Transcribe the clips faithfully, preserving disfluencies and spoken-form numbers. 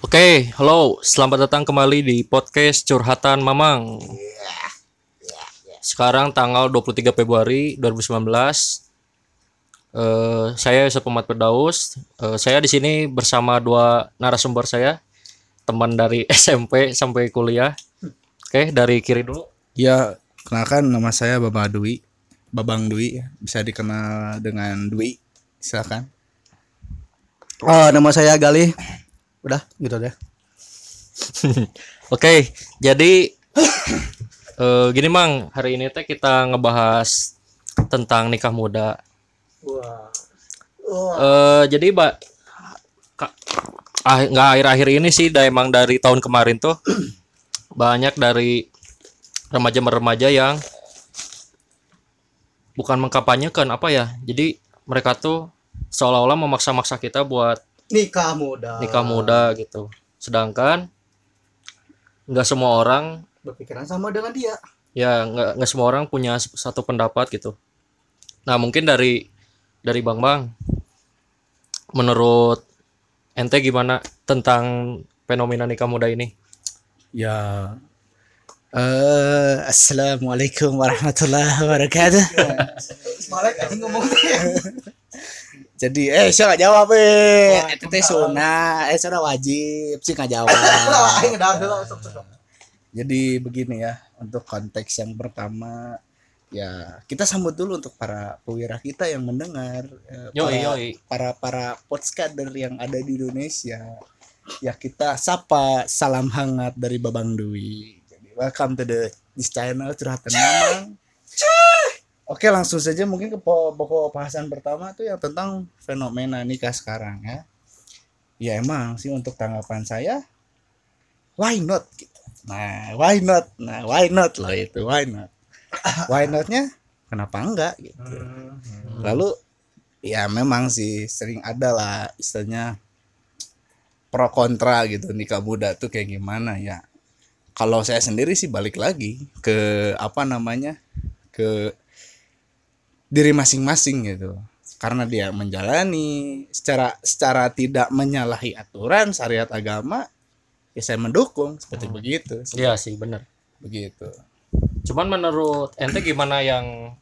Oke, halo, selamat datang kembali di podcast Curhatan Mamang. Sekarang tanggal dua puluh tiga Februari dua ribu sembilan belas. Eh, saya Yusuf Ahmad Firdaus. Eh, saya di sini bersama dua narasumber saya, teman dari S M P sampai kuliah. Oke, dari kiri dulu. Ya, kenalkan nama saya Babang Dwi, Babang Dwi, ya. Bisa dikenal dengan Dwi, silakan. Oh, nama saya Galih. Udah, gitu deh. Oke, jadi eh, gini Mang, hari ini teh kita ngebahas tentang nikah muda. Wah. Eh jadi Mbak, ka- ah, nggak akhir-akhir ini sih, dah emang dari tahun kemarin tuh banyak dari remaja-remaja yang bukan mengkampanyekan apa ya. Jadi mereka tuh seolah-olah memaksa-maksa kita buat Nikah muda. nikah muda gitu. Sedangkan nggak semua orang, Berpikiran sama dengan dia. ya nggak nggak semua orang punya s- satu pendapat gitu. Nah mungkin dari dari Bang Bang, menurut ente gimana tentang fenomena nikah muda ini? Ya, eh assalamualaikum warahmatullahi wabarakatuh. Malek anjing ngomong. Jadi, eh, saya nggak jawab, eh, itu teh sunah, eh, sudah wajib sih nggak jawab. Aing ngedang heula sok sok. Jadi begini ya, untuk konteks yang pertama, ya kita sambut dulu untuk para pewira kita yang mendengar, eh, Yoi, para, yoi. para para podcaster yang ada di Indonesia. Ya kita sapa salam hangat dari Babang Dwi. Jadi welcome to the this channel Curhatan Mamang. Oke, langsung saja mungkin ke po- pokok bahasan pertama tuh yang tentang fenomena nikah sekarang ya. Ya emang sih untuk tanggapan saya, why not gitu. Nah, why not? Nah, why not loh itu, why not? Why not-nya kenapa enggak gitu. Lalu ya memang sih sering ada lah istilahnya pro kontra gitu nikah muda tuh kayak gimana ya. Kalau saya sendiri sih balik lagi ke apa namanya? Ke diri masing-masing gitu. Karena dia menjalani secara secara tidak menyalahi aturan syariat agama, ya saya mendukung seperti begitu. Iya sih bener. Begitu. Cuman menurut ente gimana yang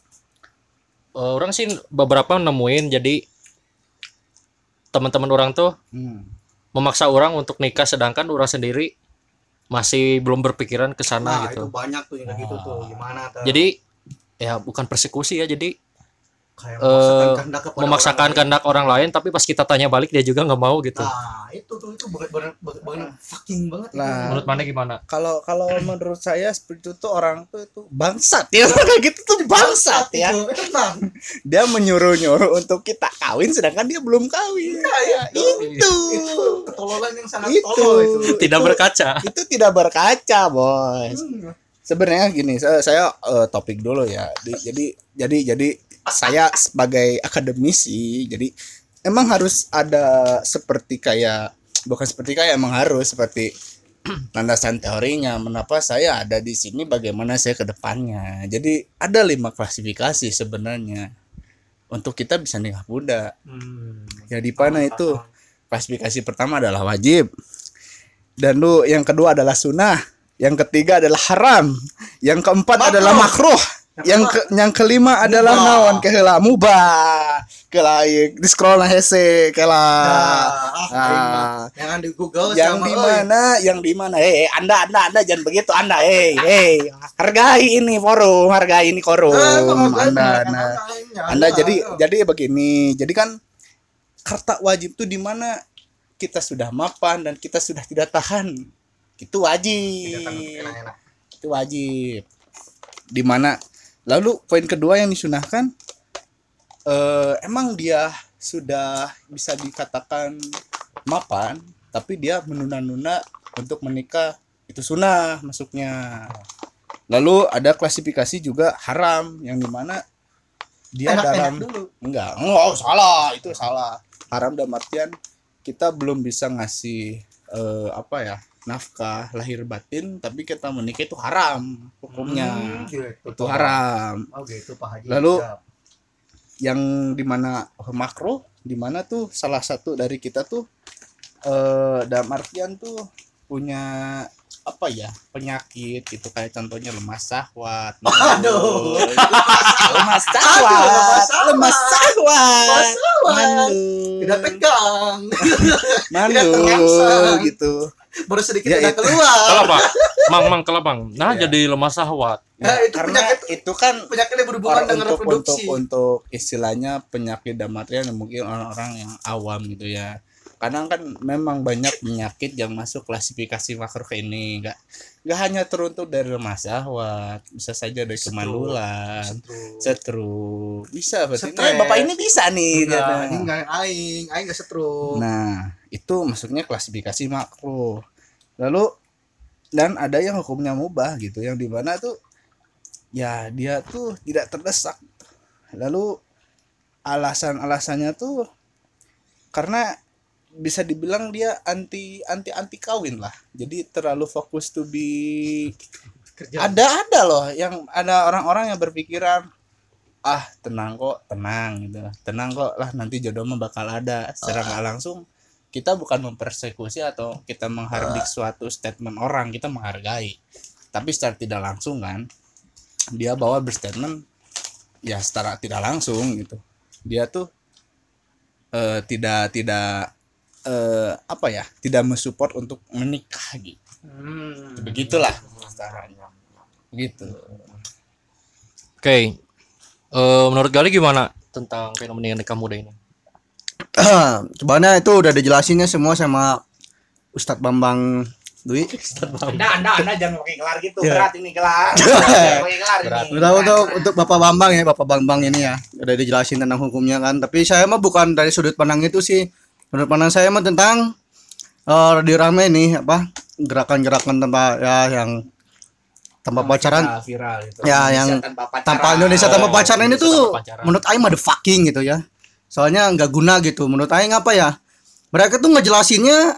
eh, orang sih beberapa nemuin, jadi teman-teman orang tuh Hmm. memaksa orang untuk nikah sedangkan orang sendiri masih belum berpikiran ke sana Nah, itu gitu. banyak tuh yang kayak gitu tuh. Gimana tuh? Jadi ya bukan persekusi ya, jadi kayak eh, memaksakan kehendak kepada memaksakan orang lain. kehendak orang lain, tapi pas kita tanya balik dia juga nggak mau gitu. Nah, itu tuh itu bener bener bener fucking banget itu. Nah, Menurut mana gimana? Kalau kalau menurut saya seperti itu tuh orang tuh itu bangsat ya. Kayak gitu tuh bangsat ya. Itu emang. Dia menyuruh-nyuruh untuk kita kawin sedangkan dia belum kawin. Ya, itu. Itu ketololan yang sangat Itu. tolol itu. Tidak berkaca. Itu tidak berkaca, Bos. Hmm. Sebenarnya gini, saya, saya eh, topik dulu ya. Di- jadi jadi jadi saya sebagai akademisi, jadi emang harus ada seperti kayak bukan seperti kayak emang harus seperti landasan teorinya mengapa saya ada di sini, bagaimana saya ke depannya. Jadi ada lima klasifikasi sebenarnya untuk kita bisa nikah muda. Hmm. Ya di mana itu klasifikasi pertama adalah wajib. Dan lu yang kedua adalah sunnah, yang ketiga adalah haram, yang keempat Makruh. adalah makruh, yang ke, yang kelima adalah Mubah. naon keheula mubah. Kelah di scroll nah hese kelah. Nah, ah, Nah, jangan di Google yang sama di euy. mana, yang di mana? Hei, Anda, Anda, Anda jangan begitu, Anda. Hei, hei, hargai ini forum, hargai ini forum. Eh, penghargaan, Anda, penghargaan Anda, orang, ya, Anda ada, jadi ada. jadi begini. Jadi kan harta wajib tuh di mana kita sudah mapan dan kita sudah tidak tahan. Itu wajib. Tidak tahan untuk enak-enak. Itu wajib. Di mana lalu poin kedua yang disunahkan, eh, emang dia sudah bisa dikatakan mapan tapi dia menunda-nunda untuk menikah, itu sunnah masuknya. Lalu ada klasifikasi juga haram yang dimana dia Enak-enak dalam dulu. enggak oh salah, itu salah. Haram dalam artian kita belum bisa ngasih eh, apa ya, nafkah lahir batin, tapi kita menikah itu haram hukumnya. Hmm, gitu, Itu haram. Oh gitu Pak Haji. Lalu Siap. yang dimana makruh, dimana tuh salah satu dari kita tuh eh dalam artian tuh punya apa ya penyakit gitu kayak contohnya lemah syahwat. Aduh. Lemas syahwat, lemas syahwat, mandu, Tidak tegang. mandu Tidak terangsang. gitu. Baru sedikit Ya, udah itu. keluar. Kelabang. Mang mang kelabang. Nah, Ya. jadi lemah syahwat. Nah, itu Karena penyakit itu kan penyakit yang berhubungan orang dengan untuk untuk reproduksi. untuk istilahnya penyakit dalam artian mungkin orang-orang yang awam gitu ya. Kadang kan memang banyak penyakit yang masuk klasifikasi makro ini, nggak nggak hanya teruntuk dari lemah syahwat, bisa saja dari kemandulan, stroke, bisa berarti. Stres. Nah, bapak ini bisa nih. Enggak, dia. ini enggak aing, aing enggak stroke. Nah, itu masuknya klasifikasi makro. Lalu dan ada yang hukumnya mubah gitu, yang dimana tuh ya dia tuh tidak terdesak. Lalu alasan-alasannya tuh karena bisa dibilang dia anti anti anti kawin lah. Jadi terlalu fokus to be Kerja. ada ada loh yang ada orang-orang yang berpikiran ah tenang kok tenang gitu tenang kok lah nanti jodoh mah bakal ada secara nggak langsung kita bukan mempersekusi atau kita menghardik suatu statement orang, kita menghargai, tapi secara tidak langsung kan dia bawa berstatement ya secara tidak langsung gitu dia tuh eh, tidak tidak eh, apa ya tidak mensupport untuk menikah gitu. Hmm. Begitulah caranya begitu. Oke. Eh, menurut Gali gimana tentang fenomena nikah muda ini? Sebenarnya itu udah dijelasinnya semua sama Ustadz Bambang Dwi. Anda, anda, anda jangan pakai gelar gitu, Ya. berat ini gelar. Jangan pakai gelar Berat. ini. Udah untuk untuk Bapak Bambang ya, Bapak Bambang ini ya, udah dijelasin tentang hukumnya kan. Tapi saya mah bukan dari sudut pandang itu sih. Sudut pandang saya mah tentang eh radio rame nih apa gerakan-gerakan tanpa ya yang tanpa pacaran Viral, viral itu. Ya, Indonesia yang tanpa pacaran. tanpa Indonesia tanpa Oh, pacaran ini Indonesia tuh tanpa pacaran. menurut Aing mah the fucking gitu ya. Soalnya nggak guna gitu. Menurut Aing apa ya? Mereka tuh ngejelasinnya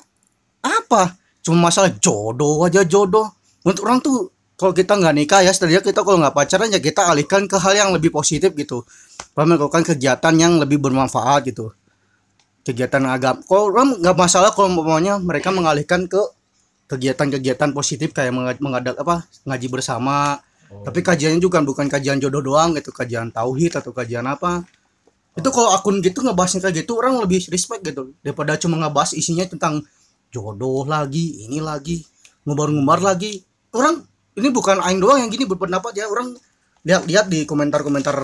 apa? Cuma masalah jodoh aja jodoh. Menurut orang tuh kalau kita nggak nikah ya, setidaknya kita kalau nggak pacaran ya kita alihkan ke hal yang lebih positif gitu. Melakukan kegiatan yang lebih bermanfaat gitu. Kegiatan agama. Kalau orang nggak masalah kalau umpamanya mereka mengalihkan ke kegiatan-kegiatan positif kayak menga- mengadak apa ngaji bersama. Tapi kajiannya juga bukan kajian jodoh doang gitu, kajian tauhid atau kajian apa. Itu kalau akun gitu ngebahasnya kayak gitu orang lebih respect gitu daripada cuma ngebahas isinya tentang jodoh lagi, ini lagi, ngumbar-ngumbar lagi. Orang ini bukan aing doang yang gini berpendapat ya, orang lihat-lihat di komentar-komentar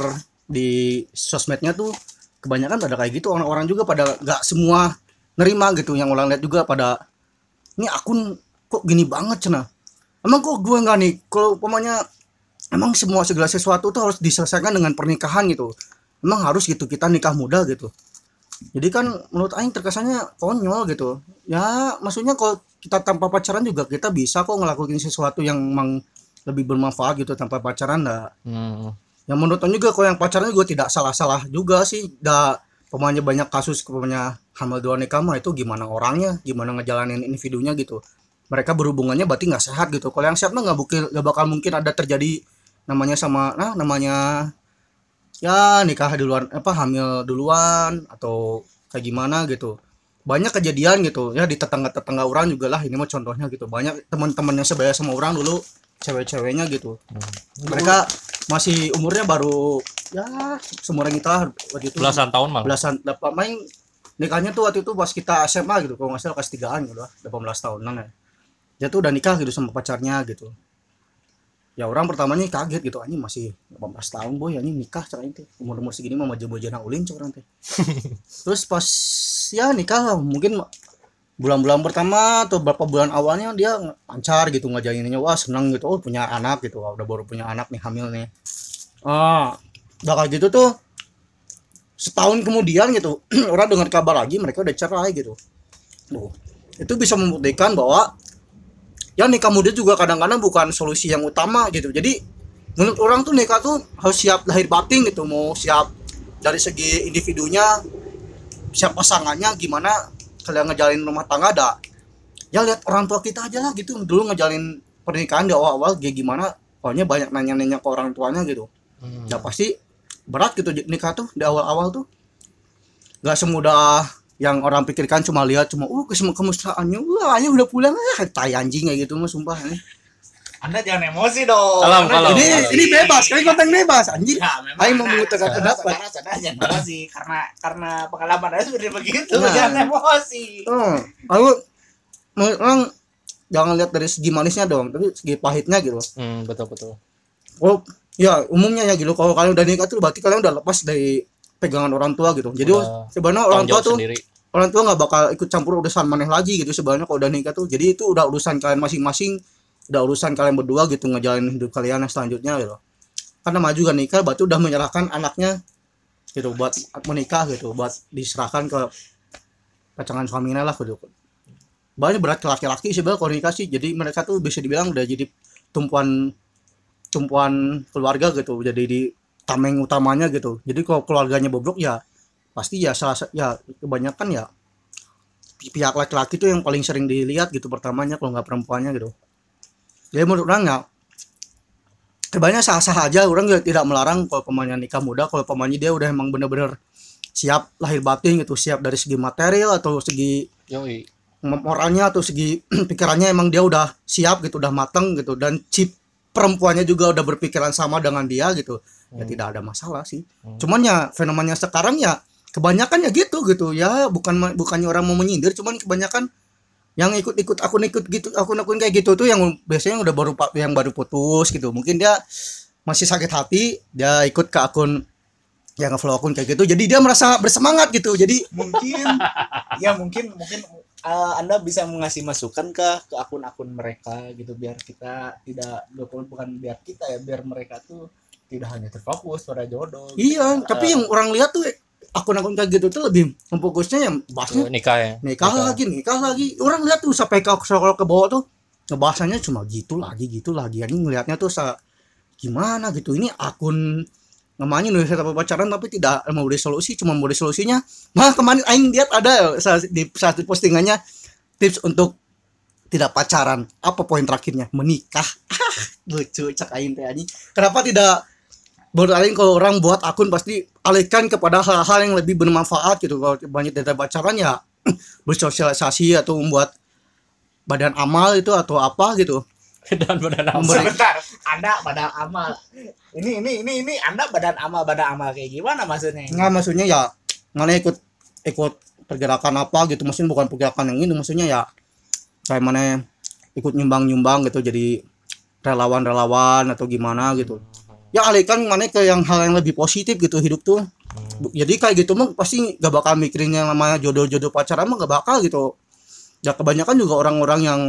di sosmednya tuh kebanyakan pada kayak gitu, orang-orang juga pada nggak semua nerima gitu, yang orang lihat juga pada ini akun kok gini banget cenah. Emang kok gue nggak nih kalau umpamanya emang semua segala sesuatu tuh harus diselesaikan dengan pernikahan gitu. Emang harus gitu kita nikah muda gitu. Jadi kan menurut aing terkesannya konyol gitu. Ya maksudnya kalau kita tanpa pacaran juga kita bisa kok ngelakuin sesuatu yang emang lebih bermanfaat gitu tanpa pacaran dah. Hmm. Yang menurut aing juga kalau yang pacaran juga tidak salah-salah juga sih. Dah pemanya banyak kasus pemanya hamil dua nikah mah itu gimana orangnya, gimana ngejalanin individunya gitu. Mereka berhubungannya berarti nggak sehat gitu. Kalau yang sehat mah nggak mungkin nggak bakal mungkin ada terjadi namanya sama nah namanya ya nikah duluan apa hamil duluan atau kayak gimana gitu. Banyak kejadian gitu ya di tetangga-tetangga orang juga lah, ini mah contohnya gitu. Banyak teman-teman yang sebaya sama orang dulu cewek-ceweknya gitu. Mereka masih umurnya baru ya seumuran kita waktu itu Belasan tahun mang. belasan dapat main nikahnya tuh waktu itu pas kita S M A gitu kalau nggak salah kelas tigaan gitu lah delapan belas tahunan ya. Dia tuh udah nikah gitu sama pacarnya gitu. Ya orang pertamanya kaget gitu, anjing masih delapan belas tahun boy, anjing nikah cara itu umur-umur segini mah maju-majana ulin cok orang teh. Terus pas ya nikah mungkin bulan-bulan pertama atau beberapa bulan awalnya dia lancar gitu ngajaininnya, wah seneng gitu, oh punya anak gitu, wah, udah baru punya anak nih hamil nih. Ah, udah kayak gitu tuh setahun kemudian gitu orang dengar kabar lagi mereka udah cerai gitu. Tuh, itu bisa membuktikan bahwa ya nikah muda juga kadang-kadang bukan solusi yang utama gitu. Jadi menurut orang tuh nikah tuh harus siap lahir batin gitu, mau siap dari segi individunya, siap pasangannya gimana, kalian ngejalin rumah tangga ada. Ya lihat orang tua kita aja lah gitu, dulu ngejalin pernikahan di awal-awal kayak gimana, pokoknya banyak nanya-nanya ke orang tuanya gitu. Hmm. Ya pasti berat gitu nikah tuh di awal-awal tuh. Gak semudah yang orang pikirkan cuma lihat cuma uh kesem kemesraannya, wah ayo udah pulang ah tai anjing kayak gitu mah sumpah. Anda jangan emosi dong. Kalem, Anda kalem. Ini jangan ini emosi. bebas, kalian konten bebas anjing. Ya, memang Aing Anda- mau mengutarakan saudara- pendapat. saudara- saudara jangan emosi karena karena pengalaman Anda seperti begitu, Nah. jangan emosi. Oh, aku orang jangan lihat dari segi manisnya dong, tapi segi pahitnya gitu. Hmm, betul betul. Oh, ya umumnya ya gitu. Kalau kalian udah nikah tuh berarti kalian udah lepas dari pegangan orang tua gitu. Jadi Udah sebenarnya orang Tanggung tua jawab tuh sendiri. orang tua nggak bakal ikut campur urusan maneh lagi gitu sebenarnya kalau udah nikah tuh. Jadi itu udah urusan kalian masing-masing, udah urusan kalian berdua gitu ngejalanin hidup kalian yang selanjutnya gitu. Karena maju juga nikah berarti udah menyerahkan anaknya gitu buat menikah gitu, buat diserahkan ke pasangan suaminya lah gitu. Banyak berat ke laki-laki sebenarnya kalau nikah sih. Jadi mereka tuh bisa dibilang udah jadi tumpuan tumpuan keluarga gitu, jadi di tameng utamanya gitu. Jadi kalau keluarganya bobrok ya pasti ya salah sa- ya kebanyakan ya pi- pihak laki-laki tuh yang paling sering dilihat gitu pertamanya kalau nggak perempuannya gitu. Jadi menurut orang ya sebenarnya sah-sah aja, orang juga tidak melarang kalau pemainnya nikah muda, kalau pemainnya dia udah emang bener-bener siap lahir batin gitu, siap dari segi material atau segi Yoi. moralnya atau segi pikirannya emang dia udah siap gitu, udah mateng gitu, dan si perempuannya juga udah berpikiran sama dengan dia gitu, ya Hmm. tidak ada masalah sih. Hmm. Cuman ya fenomenanya sekarang ya kebanyakan ya gitu gitu ya, bukan ma- bukannya orang mau menyindir, cuman kebanyakan yang ikut-ikut akun-ikut gitu, akun-akun kayak gitu tuh yang biasanya udah baru pa- yang baru putus gitu, mungkin dia masih sakit hati, dia ikut ke akun yang nge-follow akun kayak gitu, jadi dia merasa bersemangat gitu, jadi Mungkin ya mungkin mungkin uh, Anda bisa mengasih masukan ke ke akun-akun mereka gitu biar kita tidak bukan bukan biar kita ya, biar mereka tuh tidak hanya terfokus pada jodoh. gitu. iya. Tapi Eh, yang orang lihat tuh akun-akun kayak gitu tuh lebih memfokusnya yang bahasnya Nikah ya. nikah lagi nikah lagi, orang lihat tuh sampai ke kalau ke bawah tuh ngebahasanya cuma gitu lagi gitu lagi, ini ngelihatnya tuh sa gimana gitu, ini akun namanya Indonesia Tanpa Pacaran tapi tidak mau beri solusi, cuma mau beri solusinya. Nah kemarin aing lihat ada saat di saat di postingannya tips untuk tidak pacaran, apa poin terakhirnya menikah. Lucu cak aing teh anjing, kenapa tidak menurut aing kalau orang buat akun pasti alihkan kepada hal-hal yang lebih bermanfaat gitu. Kalau banyak dari pacaran ya bersosialisasi atau membuat badan amal itu atau apa gitu. Dan badan amal. Memberi- Sebentar, Anda badan amal. Ini ini ini ini Anda badan amal badan amal kayak gimana maksudnya? Nggak, maksudnya ya mana ikut ikut pergerakan apa gitu, maksudnya bukan pergerakan yang ini, maksudnya ya kayak mana ikut nyumbang-nyumbang gitu, jadi relawan-relawan atau gimana gitu. Ya alihkan mana ke yang hal yang lebih positif gitu hidup tuh. Bu- Jadi kayak gitu mah pasti gak bakal mikirin yang namanya jodoh-jodoh pacaran mah gak bakal gitu. Ya kebanyakan juga orang-orang yang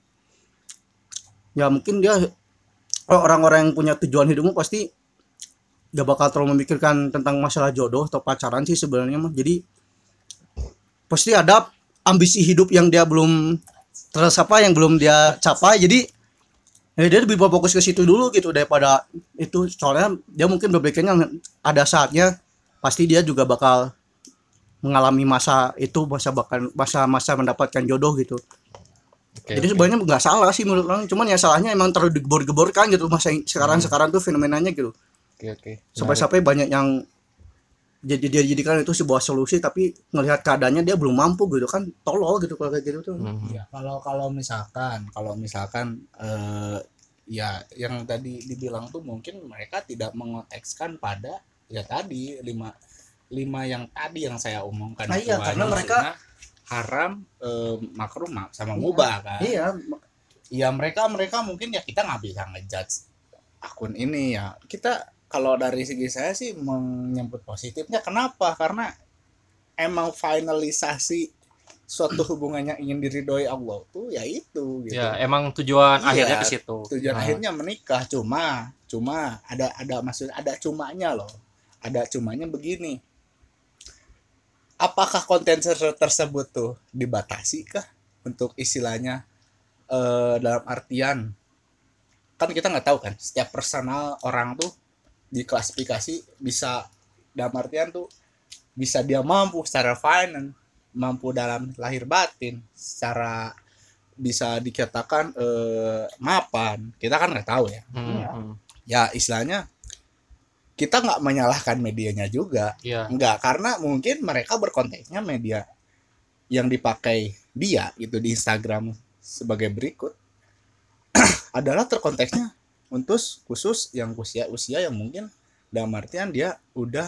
ya mungkin dia orang-orang yang punya tujuan hidup mah pasti gak bakal terlalu memikirkan tentang masalah jodoh atau pacaran sih sebenarnya mah. Jadi pasti ada ambisi hidup yang dia belum terus apa yang belum dia capai, jadi ya dia lebih fokus ke situ dulu gitu daripada itu, soalnya dia mungkin berpikirnya ada saatnya pasti dia juga bakal mengalami masa itu, masa bakal masa-masa mendapatkan jodoh gitu. Oke, Jadi oke. sebenarnya nggak salah sih menurut orang, cuman ya salahnya emang terlalu digebor-geborkan gitu masa sekarang sekarang tuh fenomenanya gitu. Oke, oke. Sampai-sampai banyak yang jadi dia jadikan itu sebuah solusi tapi ngelihat keadaannya dia belum mampu gitu kan, tolol gitu kalau kayak gitu tuh. Hmm. Ya, kalau kalau misalkan kalau misalkan eh, ya yang tadi dibilang tuh mungkin mereka tidak mengontekskan pada ya tadi lima lima yang tadi yang saya omongkan Nah, itu iya, karena aja. mereka- Maksudnya haram, eh, makruh ma- sama Iya. mubah kan. Iya, Ya mereka mereka mungkin ya kita nggak bisa ngejudge akun ini ya. Kita kalau dari segi saya sih menyebut positifnya, kenapa? Karena emang finalisasi suatu hubungan yang ingin diridhoi Allah tuh ya itu gitu. Ya, emang tujuan Iya, akhirnya ke situ. Tujuan Nah, akhirnya menikah, cuma cuma ada ada maksud ada cumanya loh. Ada cumanya begini. Apakah konten ser- tersebut tuh dibatasi kah untuk istilahnya eh, dalam artian kan kita nggak tahu kan setiap personal orang tuh diklasifikasi bisa dalam artian tuh bisa dia mampu secara finance, mampu dalam lahir batin, secara bisa dikatakan eh, mapan, kita kan nggak tahu ya. hmm, hmm. Ya istilahnya kita nggak menyalahkan medianya juga, Iya. nggak, karena mungkin mereka berkonteksnya media yang dipakai dia gitu di Instagram sebagai berikut adalah terkonteksnya untuk khusus yang usia-usia yang mungkin dalam artian dia udah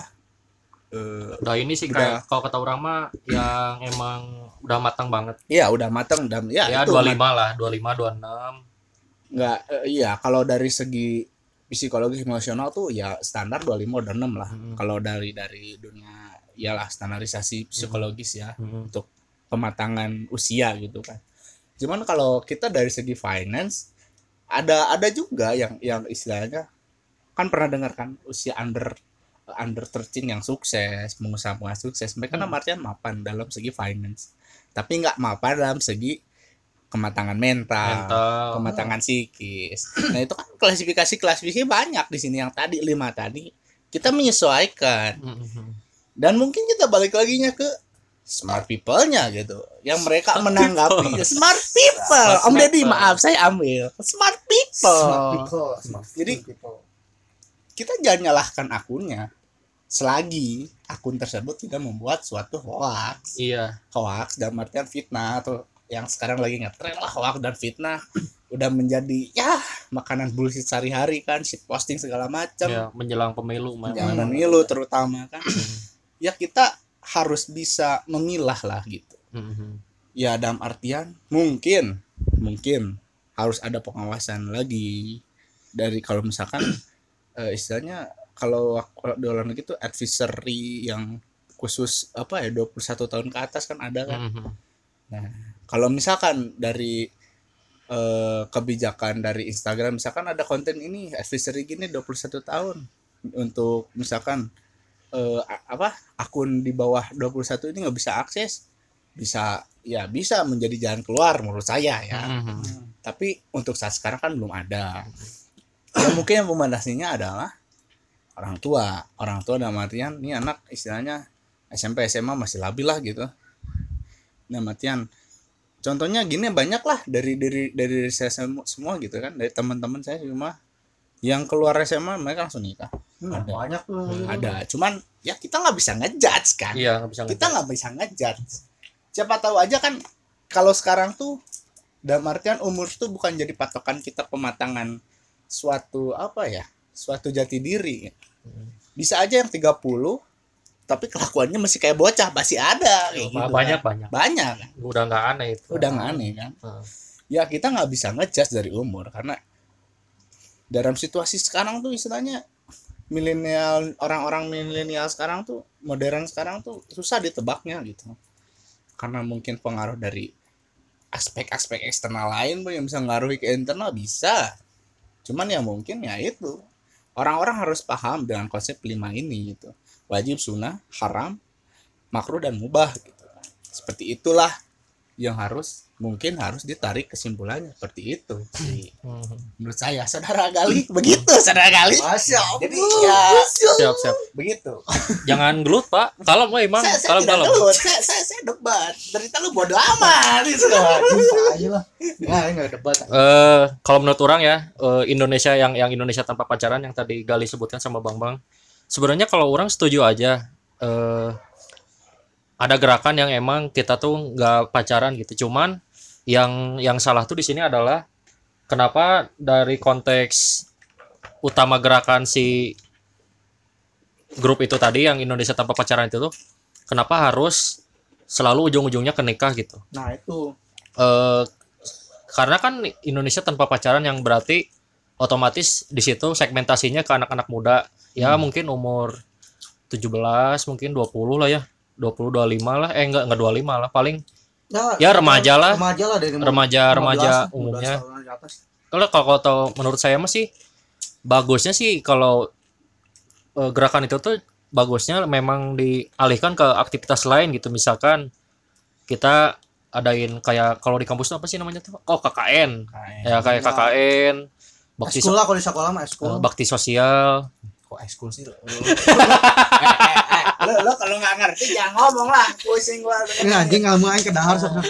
eh, Udah ini sih Udah. kayak kalau kata orang mah yang emang udah matang banget. ya udah matang dan ya, Ya itu dua puluh lima lah, dua puluh lima, dua puluh enam. nggak eh, iya kalau dari segi psikologi emosional tuh ya standar dua puluh lima dua puluh enam lah. Hmm. Kalau dari dari dunia iyalah standarisasi psikologis ya Hmm. untuk pematangan usia gitu kan. Cuman kalau kita dari segi finance ada ada juga yang yang istilahnya kan pernah dengar kan usia under under tiga belas yang sukses, pengusaha-pengusaha sukses. Mereka Hmm. hmm. artian mapan dalam segi finance. Tapi nggak mapan dalam segi kematangan mental, Mental. kematangan psikis. Nah, itu kan klasifikasi-klasifikasi banyak di sini yang tadi lima tadi. Kita menyesuaikan. Hmm. Dan mungkin kita balik lagi nya ke smart people-nya gitu. Yang mereka Smart menanggapi people. smart people. Smart Om Deddy, people. maaf saya ambil. Smart people. Jadi kita jangan nyalahkan akunnya selagi akun tersebut tidak membuat suatu hoax. Iya. Hoax dalam artian fitnah atau yang sekarang lagi ngetren lah hoax dan fitnah udah menjadi ya makanan bullshit sehari-hari kan, shit posting segala macam. Ya, menjelang pemilu mah. Jangan memilu terutama kan. Ya kita harus bisa memilah lah gitu. Hmm. Ya dalam artian mungkin mungkin harus ada pengawasan lagi dari kalau misalkan eh, istilahnya kalau kalau di luar negeri itu advisory yang khusus apa ya dua puluh satu tahun ke atas kan ada kan. Hmm. Nah, kalau misalkan dari eh, kebijakan dari Instagram misalkan ada konten ini advisory gini dua puluh satu tahun untuk misalkan eh, a- apa akun di bawah dua puluh satu ini nggak bisa akses, bisa ya bisa menjadi jalan keluar menurut saya ya. Hmm. Tapi untuk saat sekarang kan belum ada. Ya mungkin yang memandasinya adalah orang tua. Orang tua dalam artian ini anak istilahnya S M P S M A masih labil lah gitu. Dalam artian contohnya gini banyak lah dari dari dari saya semua, semua gitu kan, dari teman-teman saya cuma yang keluar S M A mereka langsung nikah. Hmm, Ada. banyak tuh. Ada. Cuman ya kita nggak bisa ngejudge kan. Iya, nggak bisa. Kita nggak bisa ngejudge. Siapa tahu aja kan kalau sekarang tuh dalam artian umur tuh bukan jadi patokan kita pematangan suatu apa ya, suatu jati diri. Bisa aja yang tiga puluh tapi kelakuannya masih kayak bocah, masih ada kayak gitu. banyak kan. banyak. Banyak kan. Udah nggak aneh itu. Udah nggak aneh kan. Hmm. Ya kita nggak bisa ngejudge dari umur karena dalam situasi sekarang tuh istilahnya milenial, orang-orang milenial sekarang tuh modern sekarang tuh susah ditebaknya gitu. Karena mungkin pengaruh dari aspek-aspek eksternal lain pun yang bisa ngaruhi ke internal bisa. Cuman ya mungkin ya itu orang-orang harus paham dengan konsep lima ini gitu. Wajib, sunnah, haram, makruh dan mubah gitu. Seperti itulah yang harus mungkin harus ditarik kesimpulannya seperti itu sih. Hmm. Menurut saya saudara Gali begitu saudara Gali. Masya Allah. Jadi ya Siap, siap. begitu. Jangan gelut, Pak. Kalem we, Emang. Saya, saya Kalem tidak kalem. gelut. Saya saya saya debat. Derita lu bodo amat gitu. aja lah. Nggak, nggak debat. Eh, kalau menurut orang ya, eh, Indonesia yang yang Indonesia tanpa pacaran yang tadi Gali sebutkan sama Bang Bang. Sebenarnya kalau orang setuju aja. Eh, ada gerakan yang emang kita tuh nggak pacaran gitu. Cuman yang yang salah tuh di sini adalah kenapa dari konteks utama gerakan si grup itu tadi yang Indonesia tanpa pacaran itu tuh kenapa harus selalu ujung-ujungnya ke nikah gitu. Nah itu. Eh, karena kan Indonesia tanpa pacaran yang berarti otomatis di situ segmentasinya ke anak-anak muda ya mungkin umur tujuh belas mungkin dua puluh lah ya dua puluh dua puluh lima lah eh enggak enggak dua puluh lima lah paling ya remaja lah Remaja lah dari remaja remaja umumnya. Kalau kalau tahu menurut saya masih bagusnya sih kalau eh, gerakan itu tuh bagusnya memang dialihkan ke aktivitas lain gitu, misalkan kita adain kayak kalau di kampus tuh apa sih namanya tuh, oh K K N ya kayak K K N bakti Eskul lah kalau di sekolah mah eskul. eh, bakti sosial. Kok ekskul sih lo? Lo lo kalau nggak ngerti jangan ngomong lah. Pusing gua. Ini anjing nggak mau aing ke dahar sok.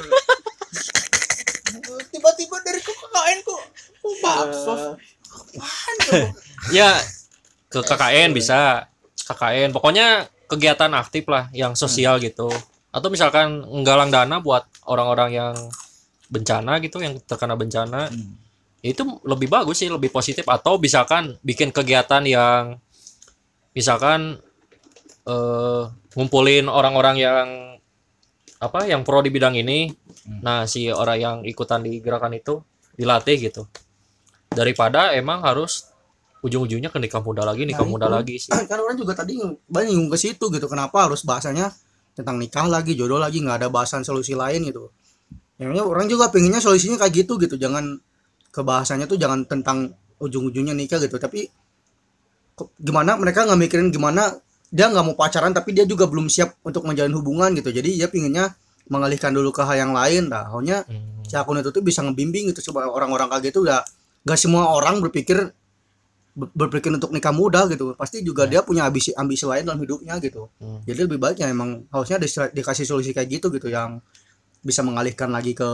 Tiba-tiba dari K K N kok kok bakso. Apaan tuh? Ya ke K K N bisa K K N pokoknya kegiatan aktif lah yang sosial gitu. Atau misalkan nggalang dana buat orang-orang yang bencana gitu, yang terkena bencana. Hmm. Itu lebih bagus sih, lebih positif. Atau misalkan bikin kegiatan yang misalkan eh, ngumpulin orang-orang yang apa yang pro di bidang ini. Hmm. Nah, si orang yang ikutan di gerakan itu dilatih gitu. Daripada emang harus ujung-ujungnya ke nikah muda lagi, nikah Nah, muda itu. lagi sih. Kan orang juga tadi banyak nyinggung ke situ gitu, kenapa harus bahasanya tentang nikah lagi, jodoh lagi, nggak ada bahasan solusi lain gitu. Yang orang juga pengennya solusinya kayak gitu gitu, jangan ke bahasanya tuh jangan tentang ujung-ujungnya nikah gitu, tapi kok- gimana mereka nggak mikirin gimana dia nggak mau pacaran tapi dia juga belum siap untuk menjalin hubungan gitu, jadi dia pinginnya mengalihkan dulu ke hal yang lain. Nah, hanya Hmm. si akun itu tuh bisa ngebimbing gitu supaya orang-orang kayak gitu udah gak semua orang berpikir ber- berpikir untuk nikah muda gitu, pasti juga dia punya ambisi ambisi lain dalam hidupnya gitu. Hmm. Jadi lebih baiknya emang harusnya di- dikasih solusi kayak gitu gitu yang bisa mengalihkan lagi ke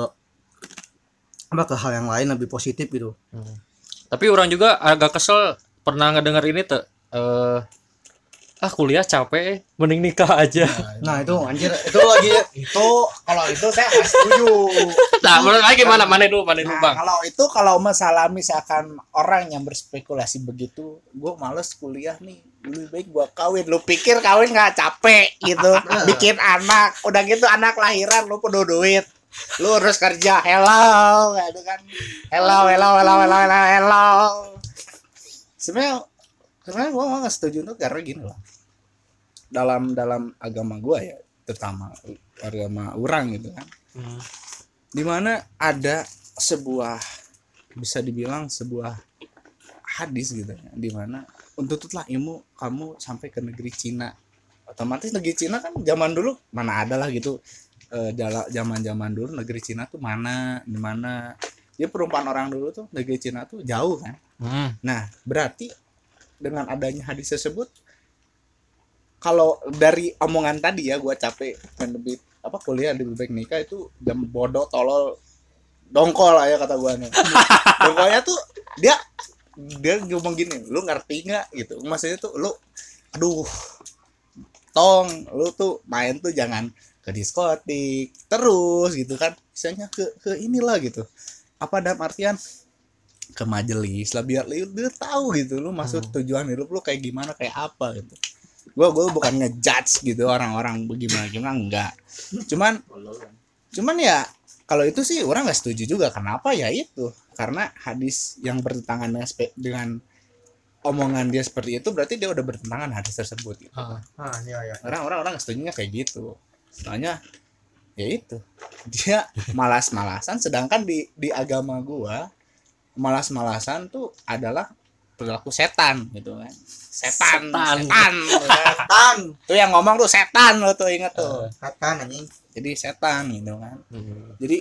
apa ke hal yang lain lebih positif gitu. Hmm. Tapi orang juga agak kesel pernah ngedenger ini tuh eh ah kuliah capek mending nikah aja. Nah itu anjir itu lagi Itu kalau itu saya nggak setuju. Nah, menurut lagi gimana? Mana dulu, mana dulu, Nah, Bang? kalau itu kalau masalah misalkan orang yang berspekulasi begitu, gue males kuliah nih, lebih baik gue kawin. Lu pikir kawin nggak capek gitu? Bikin anak, udah gitu anak lahiran, lu penuh duit, lu harus kerja, hello, gitu kan? Hello, hello, hello, hello, hello, hello. Sebenarnya, sebenarnya gue nggak setuju tuh karena gini loh. Dalam dalam agama gue ya, terutama agama orang gitu kan. Hmm. Dimana ada sebuah bisa dibilang sebuah hadis gitu ya, dimana untutlah ilmu kamu sampai ke negeri Cina. Otomatis negeri Cina kan zaman dulu mana ada lah gitu, e, zaman zaman dulu negeri Cina tuh mana di mana dia perumpamaan orang dulu tuh negeri Cina tuh jauh kan. Hmm. Nah berarti dengan adanya hadis tersebut, kalau dari omongan tadi ya gue capek dan lebih apa kuliah lebih baik nikah, itu jam bodoh tolol dongkol aja kata gue nih. Dongkolnya tuh dia dia ngomong gini, lu ngerti nggak gitu, maksudnya tuh lu aduh tong lu tuh main tuh jangan ke diskotik terus gitu kan, misalnya ke ke inilah gitu, apa dalam artian ke majelis lah biar lu dia tahu gitu lu maksud tujuan hidup lu kayak gimana kayak apa gitu. Gue gue bukan ngejudge gitu orang-orang bagaimana gimana enggak, cuman cuman ya kalau itu sih orang nggak setuju juga. Kenapa ya itu karena hadis yang bertentangan dengan spe, dengan omongan dia seperti itu, berarti dia udah bertentangan hadis tersebut gitu. Ah. ah iya ya Orang-orang orang setujunya kayak gitu, soalnya ya itu dia malas-malasan, sedangkan di di agama gua malas-malasan tuh adalah perilaku setan gitu kan. Setan, Setan. setan, gitu kan. setan Tuh yang ngomong tuh setan lo tuh ingat tuh. setan anjing. Jadi setan gitu kan. Hmm. Jadi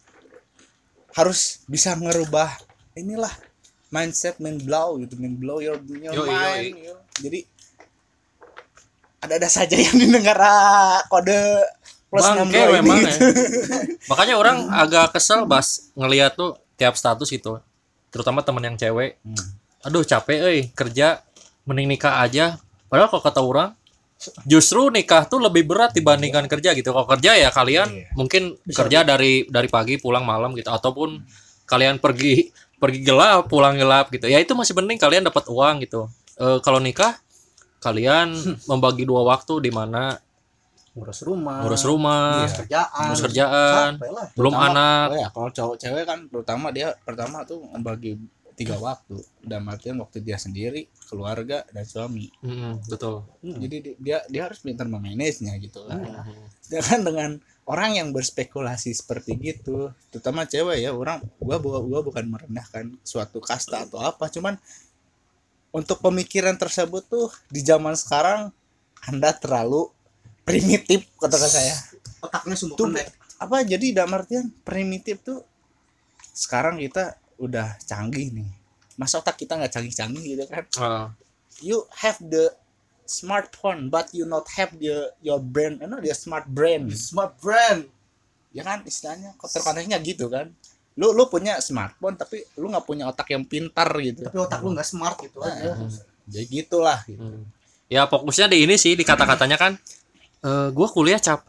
harus bisa ngerubah inilah mindset, mind blow gitu, mind blow your, your Yoi, mind. yoi. Yo. Jadi ada-ada saja yang didengar ah, kode plus enam Bangke puluh memang ini. ya. Makanya orang agak kesel bas ngelihat tuh tiap status gitu. Terutama teman yang cewek. Aduh capek euy kerja mending nikah aja. Padahal kalau kata orang justru nikah tuh lebih berat dibandingkan kerja gitu. Kalau kerja ya kalian Iya. mungkin kerja dari dari pagi pulang malam gitu, ataupun kalian pergi pergi gelap pulang gelap gitu. Ya itu masih penting kalian dapat uang gitu. E, kalau nikah kalian membagi dua waktu di mana ngurus rumah ngurus rumah, Iya. kerjaan ngurus kerjaan, capek lah. belum Terutama- anak. Oh ya, kalau cowok cewek kan terutama dia pertama tuh membagi tiga waktu. Dalam artian waktu dia sendiri, keluarga dan suami. Mm, betul. Jadi di- dia dia harus pintar memanagenya gitu kan. Hmm. Jangan dengan orang yang berspekulasi seperti gitu, terutama cewek ya, orang gua gua, gua bukan merendahkan suatu kasta atau apa, cuman untuk pemikiran tersebut tuh di zaman sekarang Anda terlalu primitif kata saya. Otaknya sumbu Tuh pendek. apa jadi dalam artian primitif tuh sekarang kita udah canggih nih. Masa otak kita nggak canggih-canggih gitu kan? Ah. You have the smartphone but you not have the your brain, you know, the smart brain. Smart brand. Ya kan istilahnya terkonteksnya gitu kan. Lu lu punya smartphone tapi lu nggak punya otak yang pintar gitu. Tapi otak lu nggak smart gitu aja. Nah, ya gitulah gitu. Hmm. Ya fokusnya di ini sih di kata-katanya kan. Eh gue kuliah capek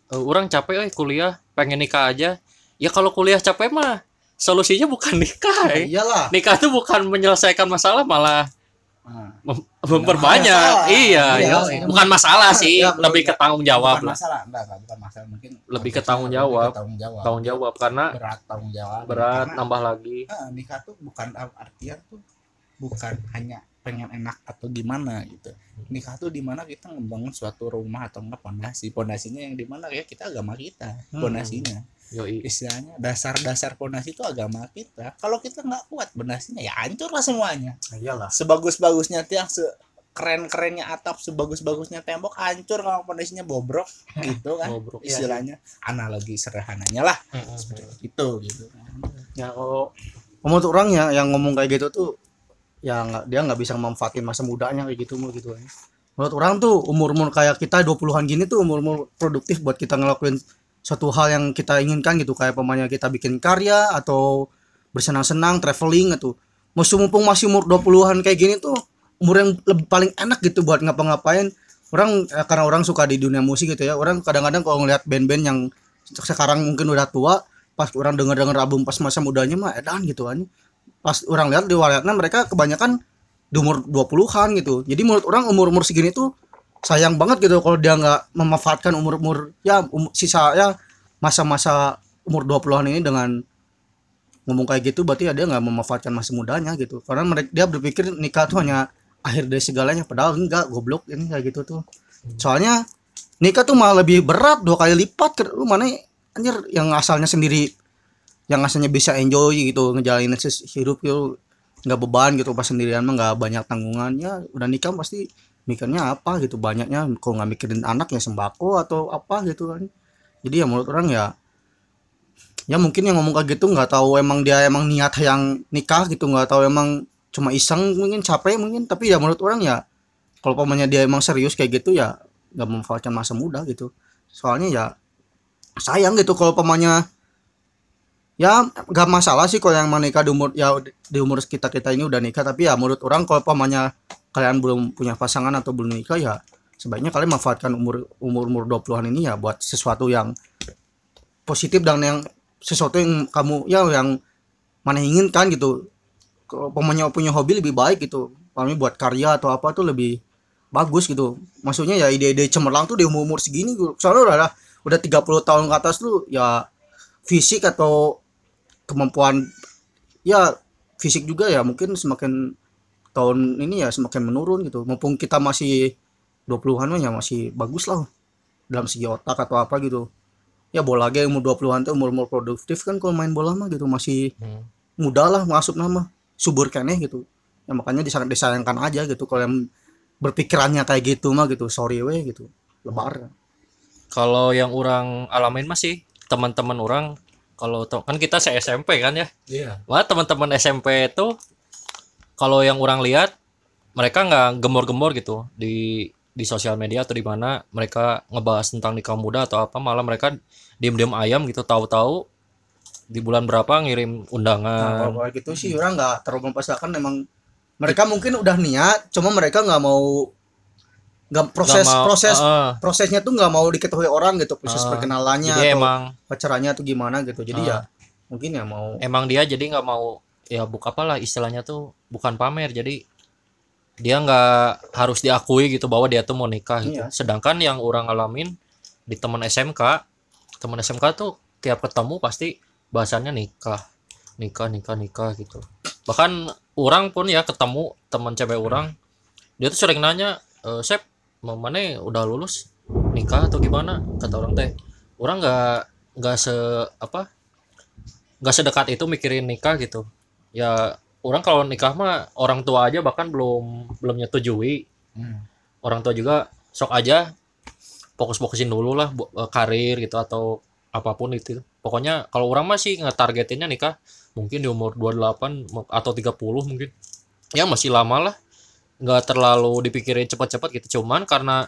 eh, orang capek euy kuliah, pengen nikah aja. Ya kalau kuliah capek mah solusinya bukan nikah. Ya, Eh. iyalah. Nikah tuh bukan menyelesaikan masalah, malah Nah, mem- memperbanyak. masalah. Iya, Iya, iya. iya. Bukan masalah sih, Ya, lebih ke tanggung jawab bukan lah. masalah, enggak, enggak, bukan masalah mungkin Lebih ke konteksnya tanggung lebih jawab. ke tanggung jawab. Tanggung jawab karena Berat tanggung jawab. berat Karena, nambah lagi. ah, nikah tuh bukan artian tuh bukan hanya pengen enak atau gimana gitu. Nikah tuh dimana kita ngebangun suatu rumah atau enggak pondasi. Pondasinya yang dimana ya kita agama kita. Hmm. Pondasinya. Yoi. Istilahnya dasar-dasar pondasi itu agama kita. Kalau kita nggak kuat pondasinya ya hancur lah semuanya. Nah, iyalah. Sebagus-bagusnya tiang, se keren-kerennya atap, sebagus-bagusnya tembok hancur kalau pondasinya bobrok gitu kan. Bobrok. Istilahnya analogi sederhananya lah Heeh. seperti itu gitu. Ya kalau menurut orang ya yang ngomong kayak gitu tuh ya nggak dia nggak bisa memanfaatin masa mudanya kayak gitu mau gitu kan. Menurut orang tuh umur-umur kayak kita dua puluhan gini tuh umur-umur produktif buat kita ngelakuin suatu hal yang kita inginkan gitu, kayak pemanya kita bikin karya atau bersenang-senang traveling gitu. Musuh mumpung masih umur dua puluhan kayak gini tuh umur yang lebih paling enak gitu buat ngapa-ngapain. Orang eh, karena orang suka di dunia musik gitu ya. Orang kadang-kadang kalau ngeliat band-band yang sekarang mungkin udah tua, pas orang denger-denger album pas masa mudanya mah edan gitu kan. Pas orang lihat di waletnya mereka kebanyakan di umur dua puluhan gitu. Jadi menurut orang umur-umur segini tuh sayang banget gitu kalau dia nggak memanfaatkan umur-umur ya um, sisa ya masa-masa umur dua puluhan ini dengan ngomong kayak gitu, berarti ya dia nggak memanfaatkan masa mudanya gitu. Karena mereka dia berpikir nikah tuh hanya akhir dari segalanya, padahal enggak, goblok ini kayak gitu tuh. Soalnya nikah tuh malah lebih berat dua kali lipat ke lu mana anjir yang asalnya sendiri yang asalnya bisa enjoy gitu ngejalanin ses- hidup gitu nggak beban gitu pas sendirian mah nggak banyak tanggungan ya udah nikah pasti mikirnya apa gitu banyaknya kalau nggak mikirin anak ya sembako atau apa gitu kan. Jadi ya menurut orang ya ya mungkin yang ngomong kayak gitu nggak tahu emang dia emang niat yang nikah gitu, nggak tahu emang cuma iseng mungkin capek mungkin, tapi ya menurut orang ya kalau pamannya dia emang serius kayak gitu ya nggak memanfaatkan masa muda gitu. Soalnya ya sayang gitu kalau pamannya ya nggak masalah sih kalau yang menikah di umur ya di umur kita kita ini udah nikah, tapi ya menurut orang kalau pamannya kalian belum punya pasangan atau belum nikah ya sebaiknya kalian manfaatkan umur umur umur dua puluhan ini ya buat sesuatu yang positif dan yang sesuatu yang kamu ya yang mana inginkan gitu. Kalau pamannya punya hobi lebih baik gitu, kami buat karya atau apa tuh lebih bagus gitu. Maksudnya ya ide-ide cemerlang tuh di umur-umur segini gitu. Soalnya udah udah tiga puluh tahun ke atas tuh ya fisik atau kemampuan ya fisik juga ya mungkin semakin tahun ini ya semakin menurun gitu. Mumpung kita masih dua puluhan mah ya masih bagus lah dalam segi otak atau apa gitu. Ya bola lagi umur dua puluhan tuh umur-umur produktif kan kalau main bola mah gitu masih Hmm. muda lah masuk nama subur keneh gitu. Ya makanya disayang, disayangkan aja gitu kalau yang berpikirannya kayak gitu mah gitu. Sorry we gitu. Lebar. Kalau yang orang alamin masih teman-teman orang, kalau to- kan kita se S M P kan ya. Iya. Wah, teman-teman S M P itu kalau yang orang lihat mereka nggak gembor-gembor gitu di di sosial media atau di mana mereka ngebahas tentang nikah muda atau apa, malah mereka diem-diem ayam gitu, tahu-tahu di bulan berapa ngirim Nah, undangan. kalau kayak gitu sih orang nggak terlalu mempersalahkan, emang mereka mungkin udah niat, cuma mereka nggak mau nggak proses Nggak mau- proses Heeh. prosesnya tuh nggak mau diketahui orang gitu, proses Ah, perkenalannya jadi atau emang pacarannya tuh gimana gitu. Jadi Ah. ya mungkin ya mau emang dia jadi nggak mau ya buka apalah istilahnya tuh bukan pamer, jadi dia nggak harus diakui gitu bahwa dia tuh mau nikah gitu. Iya. Sedangkan yang orang alamin di teman S M K, teman S M K tuh tiap ketemu pasti bahasannya nikah, nikah, nikah, nikah gitu. Bahkan orang pun ya ketemu teman cewek orang, dia tuh sering nanya, e, Sep, mau mana udah lulus nikah atau gimana? Kata orang teh, orang nggak nggak se apa nggak sedekat itu mikirin nikah gitu. Ya orang kalau nikah mah orang tua aja bahkan belum belum nyetujui. Hmm. Orang tua juga sok aja fokus-fokusin dulu lah bu- eh, karir gitu atau apapun itu. Pokoknya kalau orang masih ngetargetinnya nikah mungkin di umur dua puluh delapan mu- atau tiga puluh mungkin. Ya masih lama lah. Nggak terlalu dipikirin cepat-cepat gitu. Cuman karena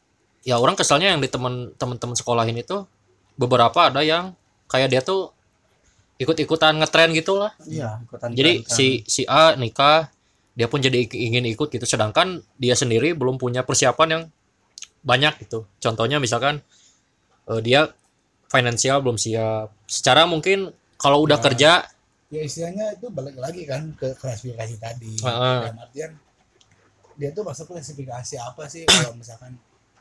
ya orang kesalnya yang di temen temen-temen sekolah ini tuh beberapa ada yang kayak dia tuh ikut-ikutan ngetren gitu lah. iya ikutan Jadi tren kan. si si A nikah, dia pun jadi ik- ingin ikut gitu, sedangkan dia sendiri belum punya persiapan yang banyak gitu. Contohnya misalkan eh, dia finansial belum siap. Secara mungkin kalau udah Ya. kerja, Ya istilahnya itu balik lagi kan ke klasifikasi tadi. Heeh. Dalam artian dia tuh masuk klasifikasi apa sih kalau misalkan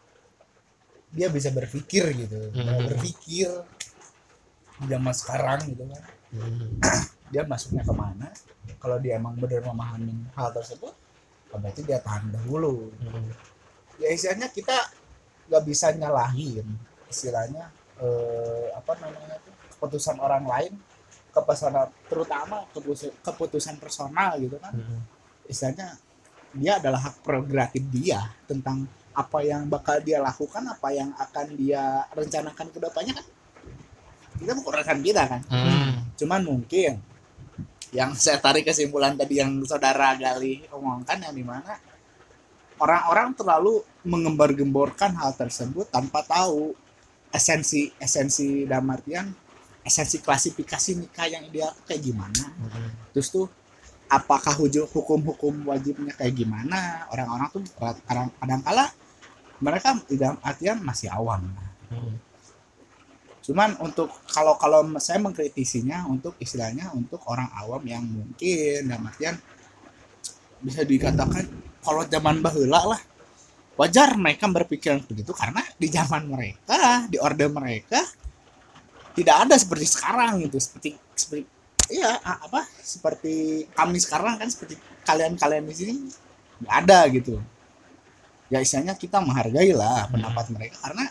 dia bisa berpikir gitu, mau Hmm. berpikir di zaman sekarang gitu kan, hmm, dia masuknya kemana? Kalau dia emang benar memahami hal tersebut, oh berarti dia tahan dahulu. hmm, Ya istilahnya kita nggak bisa nyalahin istilahnya eh, apa namanya tuh keputusan orang lain, keputusan terutama keputusan, keputusan personal gitu kan. hmm, Istilahnya dia adalah hak prerogatif dia tentang apa yang bakal dia lakukan, apa yang akan dia rencanakan ke depannya kan kita bukan urusan kita kan. hmm, Cuman mungkin yang saya tarik kesimpulan tadi yang saudara Gali omongkan yang dimana orang-orang terlalu mengembar-gemborkan hal tersebut tanpa tahu esensi esensi dalam artian esensi klasifikasi nikah yang ideal kayak gimana. hmm, Terus tuh apakah huju- hukum-hukum wajibnya kayak gimana? Orang-orang tuh kadang kadang kala mereka dalam artian masih awam. hmm. Cuman untuk kalau kalau saya mengkritisinya untuk istilahnya untuk orang awam yang mungkin dalam artian bisa dikatakan kalau zaman baheula lah wajar mereka berpikiran begitu karena di zaman mereka di orde mereka tidak ada seperti sekarang gitu seperti seperti iya a- apa seperti kami sekarang kan seperti kalian-kalian di sini nggak ada gitu ya istilahnya kita menghargai lah pendapat mereka karena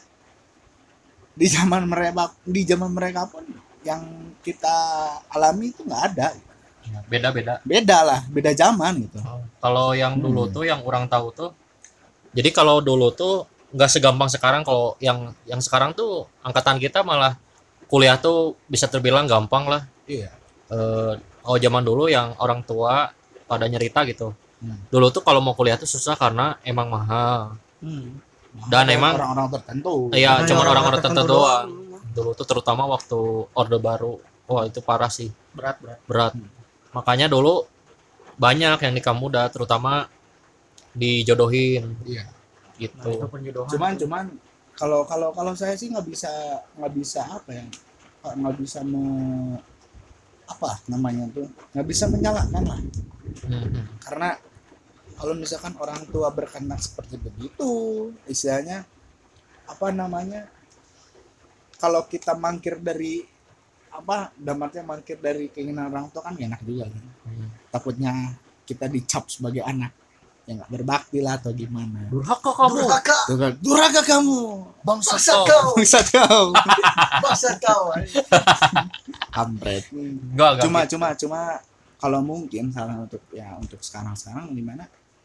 di zaman mereka di zaman mereka pun yang kita alami itu nggak ada Ya, beda-beda. beda lah beda zaman gitu. Kalau yang dulu Hmm. tuh yang orang tahu tuh, jadi kalau dulu tuh nggak segampang sekarang. Kalau yang yang sekarang tuh angkatan kita malah kuliah tuh bisa terbilang gampang lah. Iya. Eh, kalau zaman dulu yang orang tua pada nyerita gitu. Hmm. Dulu tuh kalau mau kuliah tuh susah karena emang mahal. Hmm. Dan Ada emang orang-orang tertentu. iya Hanya cuma orang-orang orang-orang tertentu tertentu doang. Dulu tuh terutama waktu Orde Baru. Wah, itu parah sih, berat berat berat. Makanya dulu banyak yang nikah muda terutama dijodohin Iya. gitu. nah, itu penjodohan Cuman cuman kalau kalau kalau saya sih nggak bisa nggak bisa apa ya nggak bisa me, apa namanya tuh nggak bisa menyalahkan lah Mhm. karena kalau misalkan orang tua berkehendak seperti begitu istilahnya apa namanya kalau kita mangkir dari apa damatnya mangkir dari keinginan orang tua kan gak enak juga kan Hmm. takutnya kita dicap sebagai anak yang nggak berbakti lah atau gimana Durhaka kamu. durhaka Tuh kan, durhaka kamu Bangsa bangsat kau. kau bangsat kau bangsat kau kampret Enggak, enggak. cuma gitu. cuma cuma kalau mungkin salah untuk ya untuk sekarang-sekarang gimana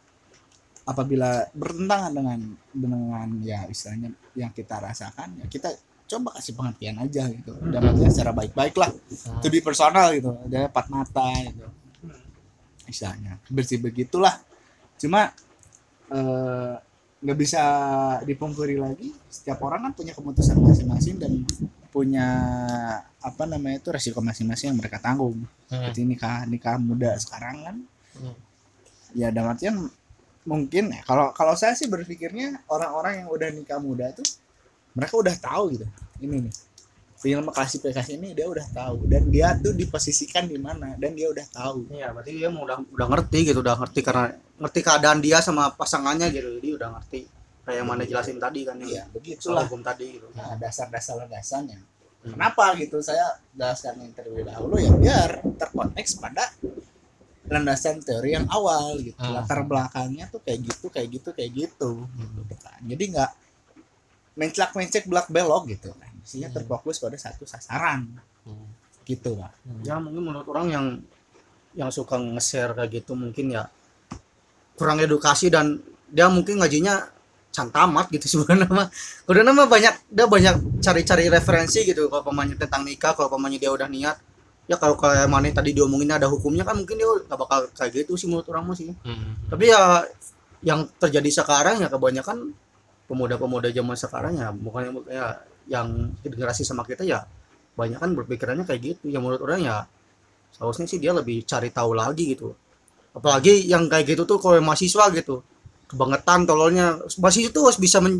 apabila bertentangan dengan dengan ya istilahnya yang kita rasakan ya kita coba kasih pengertian aja gitu dan maksudnya secara baik-baik lah Hmm. lebih personal gitu ada empat mata gitu istilahnya bersih begitulah cuma eh, nggak bisa dipungkiri lagi setiap orang kan punya keputusan masing-masing dan punya apa namanya itu resiko masing-masing yang mereka tanggung Hmm. seperti nikah nikah muda sekarang kan Hmm. ya dalam artian mungkin ya kalau kalau saya sih berpikirnya orang-orang yang udah nikah muda tuh mereka udah tahu gitu ini nih film klasifikasi ini dia udah tahu dan dia tuh diposisikan di mana dan dia udah tahu iya berarti dia mau udah udah ngerti gitu udah ngerti karena ngerti keadaan dia sama pasangannya gitu jadi udah ngerti kayak yang mana jelasin tadi kan ya yang begitulah soal hukum tadi gitu nah, dasar-dasar landasannya Hmm. kenapa gitu saya jelaskan yang terlebih dahulu ya biar terkonteks pada landasan teori yang awal gitu Hmm. latar belakangnya tuh kayak gitu kayak gitu kayak gitu gitu kan jadi nggak menclak mencek belak belok gitu kan isinya Hmm. terfokus pada satu sasaran Hmm. gitu pak ya mungkin menurut orang yang yang suka nge-share kayak gitu mungkin ya kurang edukasi dan dia mungkin ngajinya cantamat gitu sebenarnya mah udah nama banyak dia banyak cari-cari referensi gitu kalau pamannya tentang nikah kalau pamannya dia udah niat ya kalau kayak mana tadi diomongin ada hukumnya kan mungkin dia nggak bakal kayak gitu sih menurut orang mah sih Hmm. tapi ya yang terjadi sekarang ya kebanyakan pemuda-pemuda zaman sekarang ya bukannya ya yang generasi sama kita ya banyak kan berpikirannya kayak gitu ya menurut orang ya seharusnya sih dia lebih cari tahu lagi gitu apalagi yang kayak gitu tuh kalau mahasiswa gitu kebangetan tololnya mahasiswa tuh harus bisa men-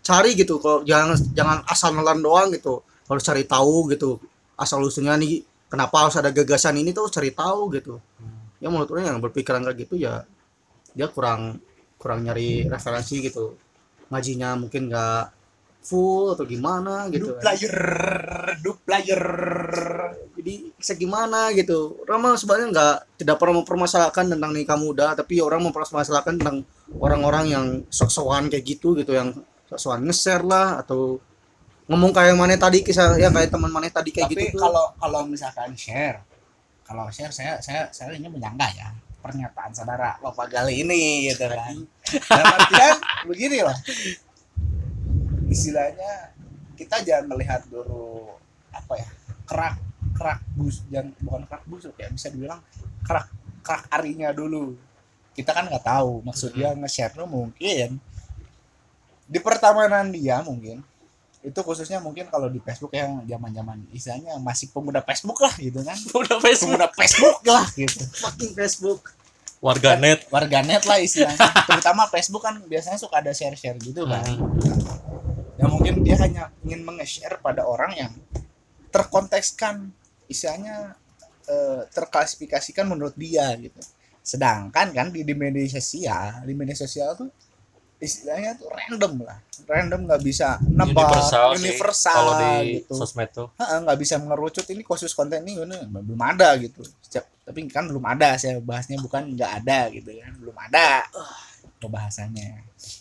cari gitu, kalau jangan jangan asal nelan doang gitu, harus cari tahu gitu asal usulnya nih, kenapa harus ada gagasan ini tuh cari tahu gitu. Ya menurut orang yang berpikiran kayak gitu ya dia kurang kurang nyari referensi gitu, ngajinya mungkin nggak full atau gimana gitu Du kan. player, du player. Jadi segimana gitu, orang mah sebenarnya nggak tidak pernah mempermasalahkan tentang nikah muda, tapi orang mempermasalahkan tentang orang-orang yang sok-sokan kayak gitu gitu, yang sok-sokan nge-share lah atau ngomong kayak mana tadi, kisah ya kayak teman mana tadi kayak Tapi gitu tuh. kalau kalau misalkan share, kalau share saya saya saya ini menyangka ya pernyataan saudara Bapak Gali ini gitu kan. Dalam artian begini loh. Istilahnya kita jangan melihat dulu apa ya, kerak kerak bus, jangan bukan kerak busuk ya, bisa dibilang kerak kerak arinya dulu. Kita kan nggak tahu maksud dia nge-share tuh mungkin di pertemanan dia mungkin itu, khususnya mungkin kalau di Facebook yang zaman-zaman istilahnya masih pemuda Facebook lah gitu kan. Udah Facebook. Pemuda Facebook lah gitu. Fucking Facebook. Warganet. Warganet lah istilahnya. Terutama Facebook kan biasanya suka ada share-share gitu kan. Ya mungkin dia hanya ingin menge-share pada orang yang terkontekskan, istilahnya eh, terklasifikasikan menurut dia gitu. Sedangkan kan di, di media sosial, di media sosial tuh istilahnya tuh random lah, random, nggak bisa nebak, Universal, universal sih, kalau di gitu. sosmed tuh. Ha, nggak bisa mengerucut ini khusus konten ini, ini belum ada gitu. Setiap, tapi kan belum ada, saya bahasnya bukan nggak ada gitu kan, belum ada pembahasannya.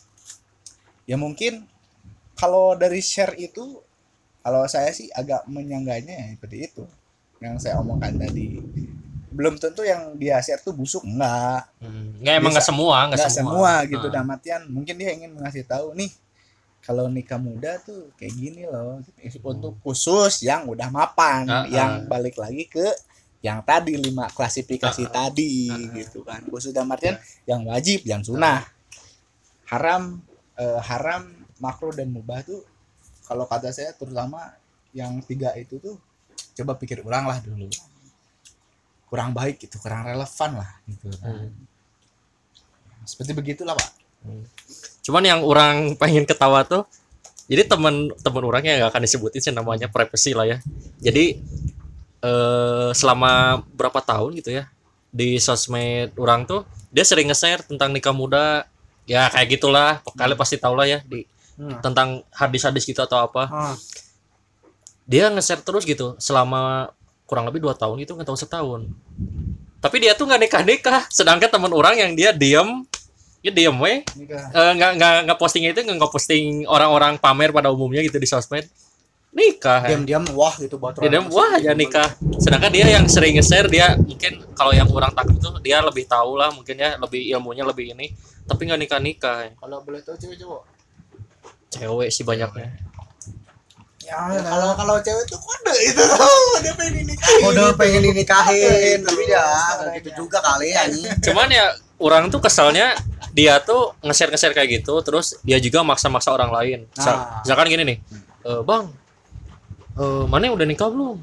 Ya mungkin kalau dari share itu, kalau saya sih agak menyangganya ya seperti itu yang saya omongkan tadi. Belum tentu yang dia share tuh busuk, enggak. Hmm. Nggak, emang Bisa. nggak semua, nggak Nggak semua. semua gitu. Nah. Dalam artian mungkin dia ingin ngasih tahu nih, kalau nikah muda tuh kayak gini loh, untuk khusus yang udah mapan, Uh-uh. yang balik lagi ke yang tadi lima klasifikasi Uh-uh. tadi Uh-uh. gitu kan. Khusus dalam artian yang wajib, yang sunnah, haram, eh, haram, makruh dan mubah tuh kalau kata saya terutama yang tiga itu tuh coba pikir ulang lah dulu, kurang baik gitu, kurang relevan lah gitu kan. Hmm. Seperti begitulah Pak. Cuman yang orang pengen ketawa tuh, jadi temen temen orangnya nggak akan disebutin sih namanya, privacy lah ya. Jadi eh, selama berapa tahun gitu ya di sosmed orang tuh dia sering nge-share tentang nikah muda, ya kayak gitulah. Kalian pasti tahu lah ya di Hmm. tentang hadis-hadis gitu atau apa. Ah. Dia nge-share terus gitu selama kurang lebih dua tahun gitu, nggak tahu setahun. Tapi dia tuh nggak nikah-nikah, sedangkan teman orang yang dia diem, dia diem weh, Nikah. Eh, nggak nggak nggak posting itu, nggak posting orang-orang pamer pada umumnya gitu di sosmed, nikah. Diam-diam wah gitu buat Dia diem, wah aja nikah. Sedangkan dia yang sering nge-share, dia mungkin kalau yang orang takut tuh dia lebih tahu lah, mungkin ya lebih ilmunya lebih ini, tapi nggak nikah-nikah. Kalau boleh tahu cewek cowok. Cewek sih banyaknya. Ya, kalau kalau cewek tuh kode itu tuh, dia pengen dinikahin. Kode pengen dinikahin, Itu. tapi ya nggak gitu juga kali ya ini. Cuman ya orang tuh kesalnya dia tuh nge-share nge-share kayak gitu, terus dia juga maksa-maksa orang lain. Misal- Nah. Misalkan gini nih, "Eh, bang, eh, mana udah nikah belum?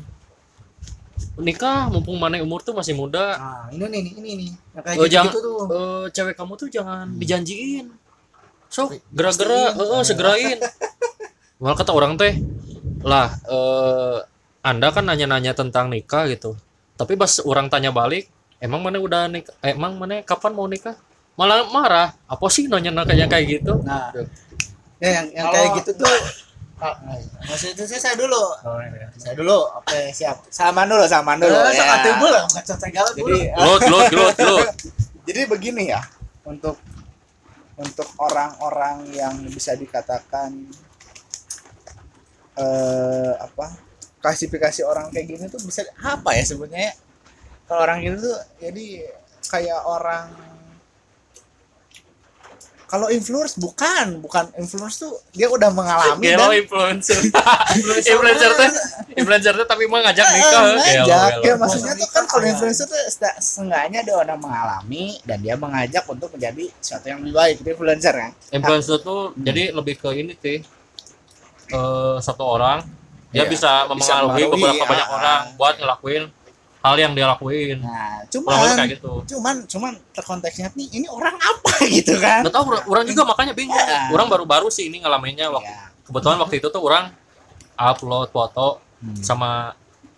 Nikah, mumpung mana umur tuh masih muda. Nah, ini nih, ini ini nih. Yang kayak Eh, gitu, jangan, gitu tuh. eh, cewek kamu tuh jangan dijanjiin. Sok, gerak-gerak, eh, segerain." Malah kata orang teh, lah, eh, Anda kan nanya-nanya tentang nikah gitu. Tapi pas orang tanya balik, emang mana udah nikah? Eh, emang mana kapan mau nikah? Malah marah. Apa sih nanya-nanya kayak kayak gitu? Nah, ya yang yang Kalau- kayak gitu tuh. Maksud itu saya dulu. Saya dulu. Oke, siap. Salaman dulu, salaman dulu. Eh, sok Ya. atuh beulah, bukan sok segala Jadi beulah. eh, Gelut, gelut, gelut, gelut. jadi begini ya, untuk untuk orang-orang yang bisa dikatakan eh apa? Klasifikasi orang kayak gini tuh bisa apa ya sebutnya ya? Kalau orang gitu tuh jadi kayak orang, kalau influence bukan, bukan influence tuh dia udah mengalami Gelo dan influencer. Influencer tuh, influencer tuh tapi mau ngajak nikah. Eh, Gelo, ngajak. gelo. Ya, maksudnya tuh kan kalau influencer tuh seta- seenggaknya dia udah mengalami dan dia mengajak untuk menjadi sesuatu yang lebih baik. Itu influencer kan. Influencer tuh jadi lebih ke ini sih. Eh, satu orang dia Iya, bisa bisa mempengaruhi mempengaruhi, beberapa ah, banyak ah. orang buat ngelakuin hal yang dia lakuin. Nah, Kurang lebih cuman kayak gitu. cuman cuman terkonteksnya nih ini orang apa gitu kan. Nggak tahu orang- orang juga makanya bingung. Ya. Orang baru-baru sih ini ngalaminnya waktu Ya. kebetulan waktu itu tuh orang upload foto Hmm. sama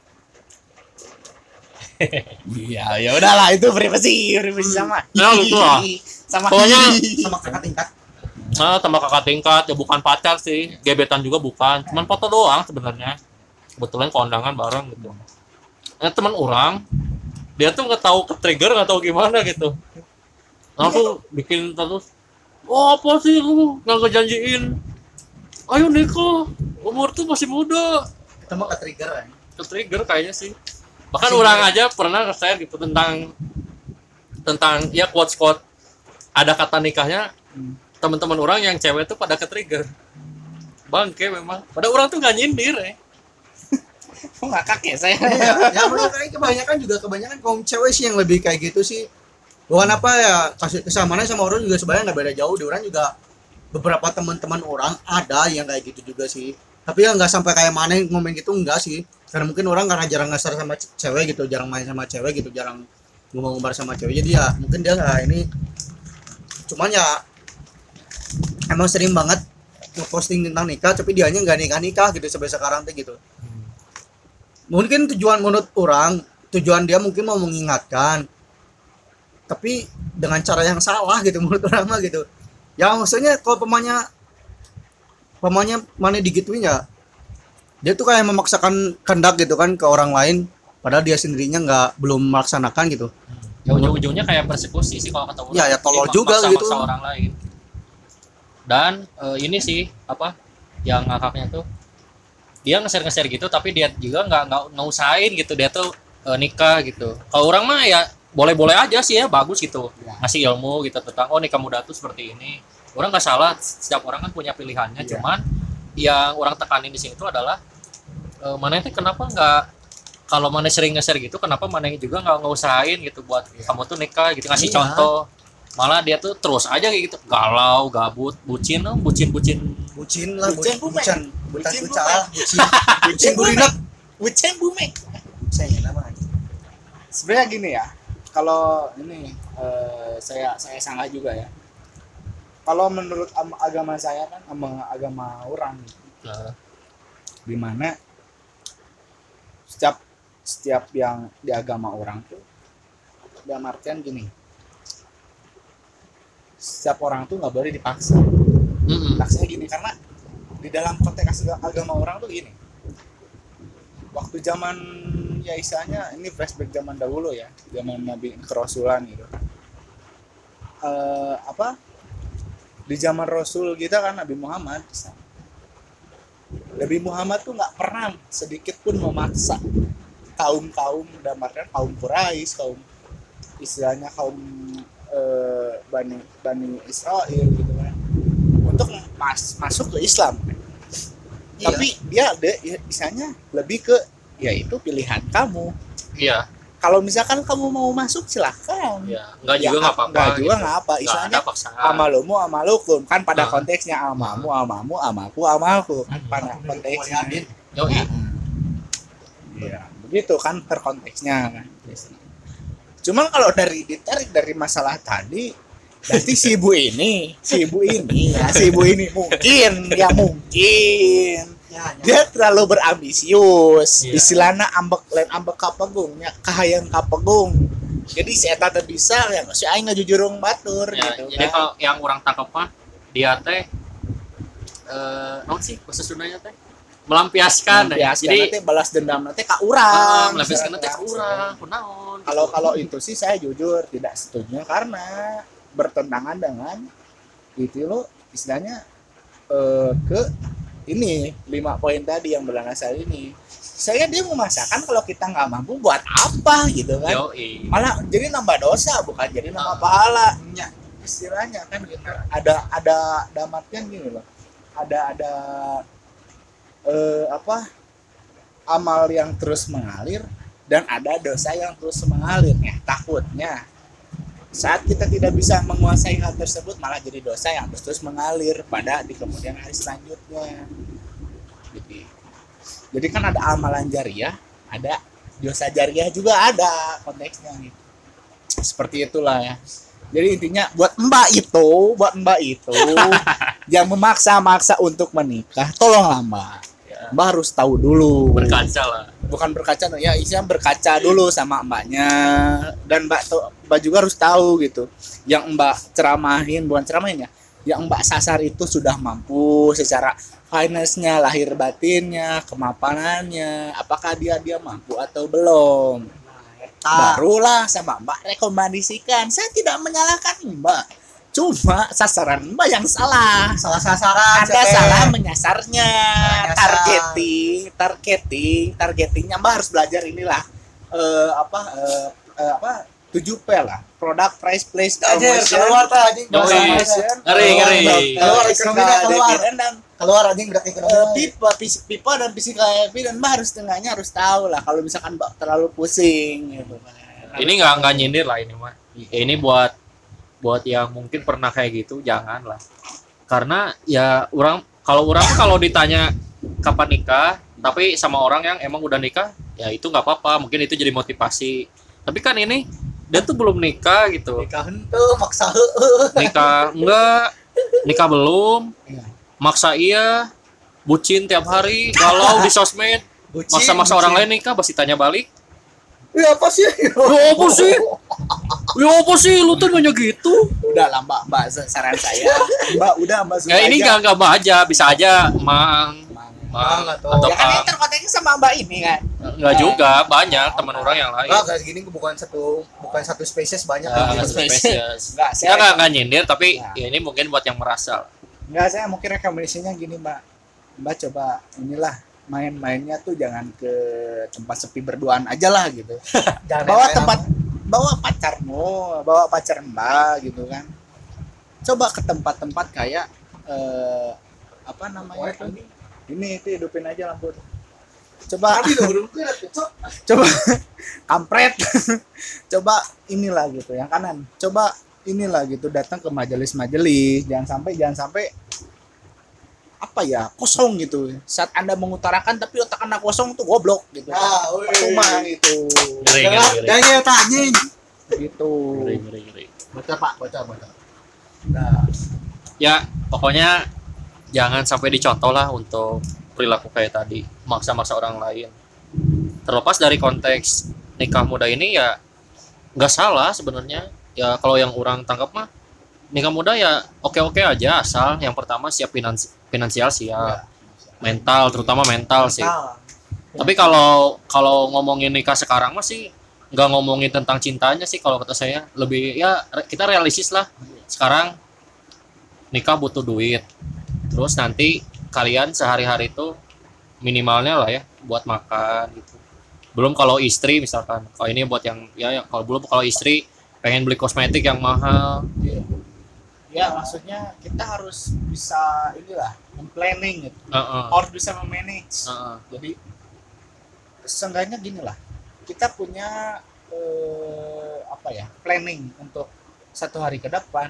Iya, ya udahlah itu privasi, privasi sama. Ya, gitu lah. Sama Pokoknya- Sama kakak tingkat. nah, sama kakak tingkat ya bukan pacar sih, gebetan juga bukan, cuman foto doang sebenarnya. Kebetulan kondangan bareng gitu. Nah, teman orang dia tuh nggak tahu ke trigger nggak tahu gimana gitu. Langsung bikin terus, oh apa sih lu nggak ngejanjiin? Ayo nikah, umur tuh masih muda. Itu mah ke trigger ya. Ke trigger kayaknya sih. Bahkan orang aja pernah nge-share gitu tentang tentang ya quotes quote ada kata nikahnya, teman-teman orang yang cewek tuh pada ke trigger. Bangke memang. Pada orang tuh nggak nyindir ya. Kok ngakak ya saya? Ya, ya menurut saya kebanyakan juga kebanyakan kaum cewek sih yang lebih kayak gitu sih. Bukan apa ya, kasih kesamaannya sama orang juga sebenarnya nggak beda jauh. Di orang juga beberapa teman-teman orang ada yang kayak gitu juga sih. Tapi ya nggak sampai kayak mana ngomong gitu enggak sih. Karena mungkin orang karena jarang ngasar sama ce- cewek gitu, jarang main sama cewek gitu, jarang ngomong-ngomong sama cewek. Jadi ya mungkin dia nggak ini. Cuman ya emang sering banget ngeposting tentang nikah, tapi dianya nggak nikah-nikah gitu sampai sekarang tuh gitu. Mungkin tujuan menurut orang, tujuan dia mungkin mau mengingatkan, tapi dengan cara yang salah gitu menurut orang mah gitu. Ya maksudnya kalau pemainnya pemainnya mana digituin ya, dia tuh kayak memaksakan kehendak gitu kan ke orang lain, padahal dia sendirinya nggak belum melaksanakan gitu. Ya ujung-ujungnya kayak persekusi sih kalau kata orang. Ya, ya tolol Jadi juga maksa-maksa gitu. orang lain. Dan eh, ini sih apa yang ngakaknya tuh dia nge-share-nge-share gitu tapi dia juga nggak nggak nggak usahain gitu dia tuh eh, nikah gitu. Kalau orang mah ya boleh-boleh aja sih ya bagus gitu Ya. ngasih ilmu gitu tentang oh nikah muda tuh seperti ini. Orang nggak salah, setiap orang kan punya pilihannya. Iya. Cuman yang orang tekanin di sini tuh adalah eh, mana itu kenapa nggak kalau mana sering nge-share gitu kenapa mana juga nggak nggak usahain gitu buat kamu tuh nikah gitu ngasih Iya. contoh. Malah dia tuh terus aja kayak gitu galau gabut bucin oh, bucin bucin Bucin lah, Bucin, bucin, bucin. bucin, Bucin, bucin, bucin. bucin, bucin, burinak. Wucen bumek. Saya nama aja. Sebenarnya gini ya, kalau ini eh, saya saya sanggah juga ya. Kalau menurut am- agama saya kan ama agama orang Nah, di mana setiap setiap yang di agama orang tuh dalam artian gini, setiap orang tuh nggak boleh dipaksa. mm-mm. Maksudnya gini karena di dalam konteks aga- agama orang tuh gini, waktu zaman ya istilahnya ini flashback zaman dahulu ya, zaman Nabi kerasulan gitu. Eh, apa di zaman Rasul kita kan Nabi Muhammad, Nabi Muhammad tuh nggak pernah sedikit pun memaksa kaum kaum damarkan kaum Quraisy, kaum istilahnya kaum eh, bani bani Israel gitu kan untuk mas, masuk ke Islam. Iya. Tapi dia ada ya, misalnya lebih ke yaitu pilihan kamu. Iya Kalau misalkan kamu mau masuk silahkan. iya nggak Ya, juga nggak apa-apa nggak juga gitu. nggak apa. Nggak Istilahnya ada paksaan. amalumu amalukum kan pada Ah. konteksnya amamu amamu amaku amaku kan pada konteksnya. Yoi. Iya, begitu kan terkonteksnya kan. Cuman kalau dari ditarik dari masalah tadi, berarti si ibu ini, si ibu ini, ya, si ibu ini mungkin, ya mungkin dia terlalu berambisius. Iya. Istilahnya ambek lain ambek kapegung, ya kahayang kapegung. Jadi si eta teh bisa ya si aing ngajujurung batur Ya, gitu jadi kan. kalau yang orang tangkap mah dia teh eh naon sih bahasa Sundanya teh melampiaskan ya. Jadi Jadi nanti balas dendam nanti ka ah, urang. melampiaskan teh misalnya. kurang kunaon. Kalau kalau itu sih saya jujur tidak setuju karena bertentangan dengan itu lo istilahnya eh, ke ini lima poin tadi yang berdasar ini. Saya dia memaksakan kalau kita nggak mampu buat apa gitu kan. Yoi. Malah jadi nambah dosa bukan jadi nambah Ah. pahala. Istilahnya kan gitu. Ada ada damatnya gini loh. Ada ada eh, apa amal yang terus mengalir dan ada dosa yang terus mengalir ya takutnya saat kita tidak bisa menguasai hal tersebut malah jadi dosa yang terus terus mengalir pada di kemudian hari selanjutnya. Jadi, jadi kan ada amalan jariah, ada dosa jariah juga ada konteksnya gitu. Seperti itulah ya. Jadi intinya buat mbak itu, buat mbak itu yang memaksa-maksa untuk menikah, tolonglah mbak. Mbak harus tahu dulu. Berkaca lah. Bukan berkaca, ya isinya berkaca dulu sama mbaknya. Dan mbak, mbak juga harus tahu gitu. Yang mbak ceramahin, bukan ceramahin ya. Yang mbak sasar itu sudah mampu secara finance-nya, lahir batinnya, kemapanannya. Apakah dia dia mampu atau belum? Barulah sama mbak rekomendasikan. Saya tidak menyalahkan mbak, cuma sasaran mbak yang salah. Salah sasaran. Anda cek. salah menyasarnya. Menyasar. Targeting, targeting, targetingnya mbak harus belajar inilah eh, apa eh, eh, apa tujuh P lah. Product, price, place, Anjir, promotion, keluar tuh anjing bahasa Yoi. Indonesia. Ngeri, ngeri. Keluar eh, ekonomi physical keluar. dividend dan Keluar anjing berat ekonomi. Eh, pipa, pis- pipa dan physical evidence mbak harus tengahnya harus tahu lah kalau misalkan mbak terlalu pusing gitu kan. Ini nggak nggak nyindir lah ini mah. Ini buat buat yang mungkin pernah kayak gitu, jangan lah. Karena ya orang kalau orang tuh kalau ditanya kapan nikah, tapi sama orang yang emang udah nikah, ya itu nggak apa-apa. Mungkin itu jadi motivasi. Tapi kan ini dia tuh belum nikah gitu. Nikah henteu maksa heueuh. Nikah enggak, nikah belum, Iya. maksa iya, bucin tiap hari, galau di sosmed, Bucin, maksa-maksa bucin. orang lain nikah pasti tanya balik. Ya apa sih? Ya apa sih? Ya apa sih lu tuh nanya gitu? Udah lah mbak, mbak saran saya mbak udah mbak Ya ini aja. nggak nggak mbak aja, bisa aja mang, mang Mang atau- atau Ya kan Kang. ini terkonteksnya sama mbak ini kan. Nggak juga, banyak teman orang yang lain. Enggak kayak gini bukan satu bukan satu spesies banyak Ya, gitu. nggak spesies. Enggak, Saya saya nggak nggak nyindir, tapi Ya. ya ini mungkin buat yang merasa. enggak saya mungkin rekomendasinya gini mbak. Mbak coba inilah main-mainnya tuh jangan ke tempat sepi berduaan aja lah gitu. Jangan Bawa main-main tempat sama- bawa pacarmu, bawa pacar mbak gitu kan. Coba ke tempat-tempat kayak eh, apa namanya tuh? Ini itu hidupin aja lampu. Coba coba kampret. Coba inilah gitu yang kanan. Coba inilah gitu datang ke majelis-majelis. Jangan sampai jangan sampai apa ya kosong gitu. Saat Anda mengutarakan tapi otak Anda kosong tuh goblok gitu. Ah, wih. Cuma gitu. Ngeri, ngeri, Jangan ngeri. jangan nyata anjing. Gitu. Ngeri, ngeri, ngeri. Baca Pak, baca baca. Nah, Ya pokoknya jangan sampai dicontoh lah untuk perilaku kayak tadi, maksa-maksa orang lain. Terlepas dari konteks nikah muda ini ya nggak salah sebenarnya. Ya kalau yang orang tangkap mah nikah muda ya oke-oke aja, asal yang pertama siap finansi- finansial siap, mental terutama mental sih. mental. Tapi kalau kalau ngomongin nikah sekarang mah sih nggak ngomongin tentang cintanya sih kalau kata saya, lebih ya re- kita realistis lah. Sekarang nikah butuh duit. Terus nanti kalian sehari-hari itu minimalnya lah ya buat makan gitu. Belum kalau istri misalkan. Kalau ini buat yang ya ya, kalau belum kalau istri pengen beli kosmetik yang mahal. Ya maksudnya kita harus bisa inilah memplanning gitu. Heeh. Harus bisa memanage. Heeh. Jadi seenggaknya gini lah. Kita punya eh, apa ya planning untuk satu hari ke depan,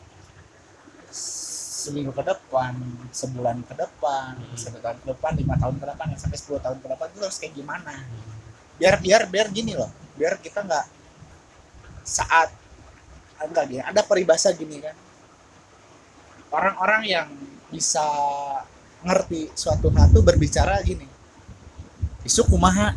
seminggu ke depan, sebulan ke depan, Hmm. satu tahun ke depan, lima tahun ke depan, ya sampai sepuluh tahun ke depan itu harus kayak gimana? Biar biar biar gini loh, biar kita nggak saat enggak gini, ada peribahasa gini kan, orang-orang yang bisa ngerti suatu hal tuh berbicara gini, isu kumaha.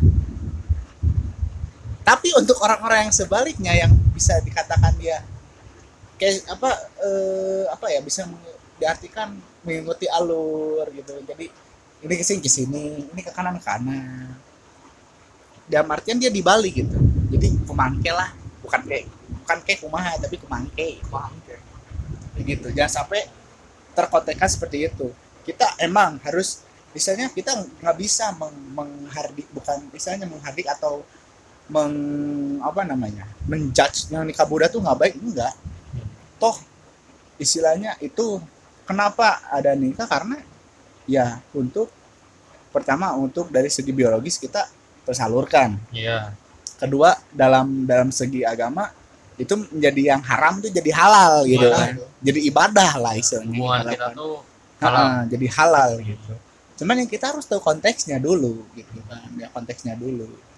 Tapi untuk orang-orang yang sebaliknya yang bisa dikatakan dia kayak apa eh, apa ya bisa meng- diartikan mengikuti alur gitu. Jadi ini ke sini ke sini, ini ke kanan ke kanan. Dalam artian dia dibalik gitu. Jadi kumangke lah, bukan kayak bukan kayak kumaha tapi kumangke. Kumangke. Begitu. Jangan sampai terkontekan seperti itu. Kita emang harus misalnya kita nggak bisa meng- menghardik bukan misalnya menghardik atau meng apa namanya menjudge yang nikah muda tuh nggak baik, enggak. Toh istilahnya itu kenapa ada nikah karena ya untuk pertama untuk dari segi biologis kita tersalurkan, Iya. kedua dalam dalam segi agama itu menjadi yang haram tuh jadi halal gitu Iya. kan, jadi ibadah lah istilahnya. Hubungan kita Harapan. tuh Heeh, jadi halal gitu. Cuman yang kita harus tahu konteksnya dulu gitu kan, ya konteksnya dulu.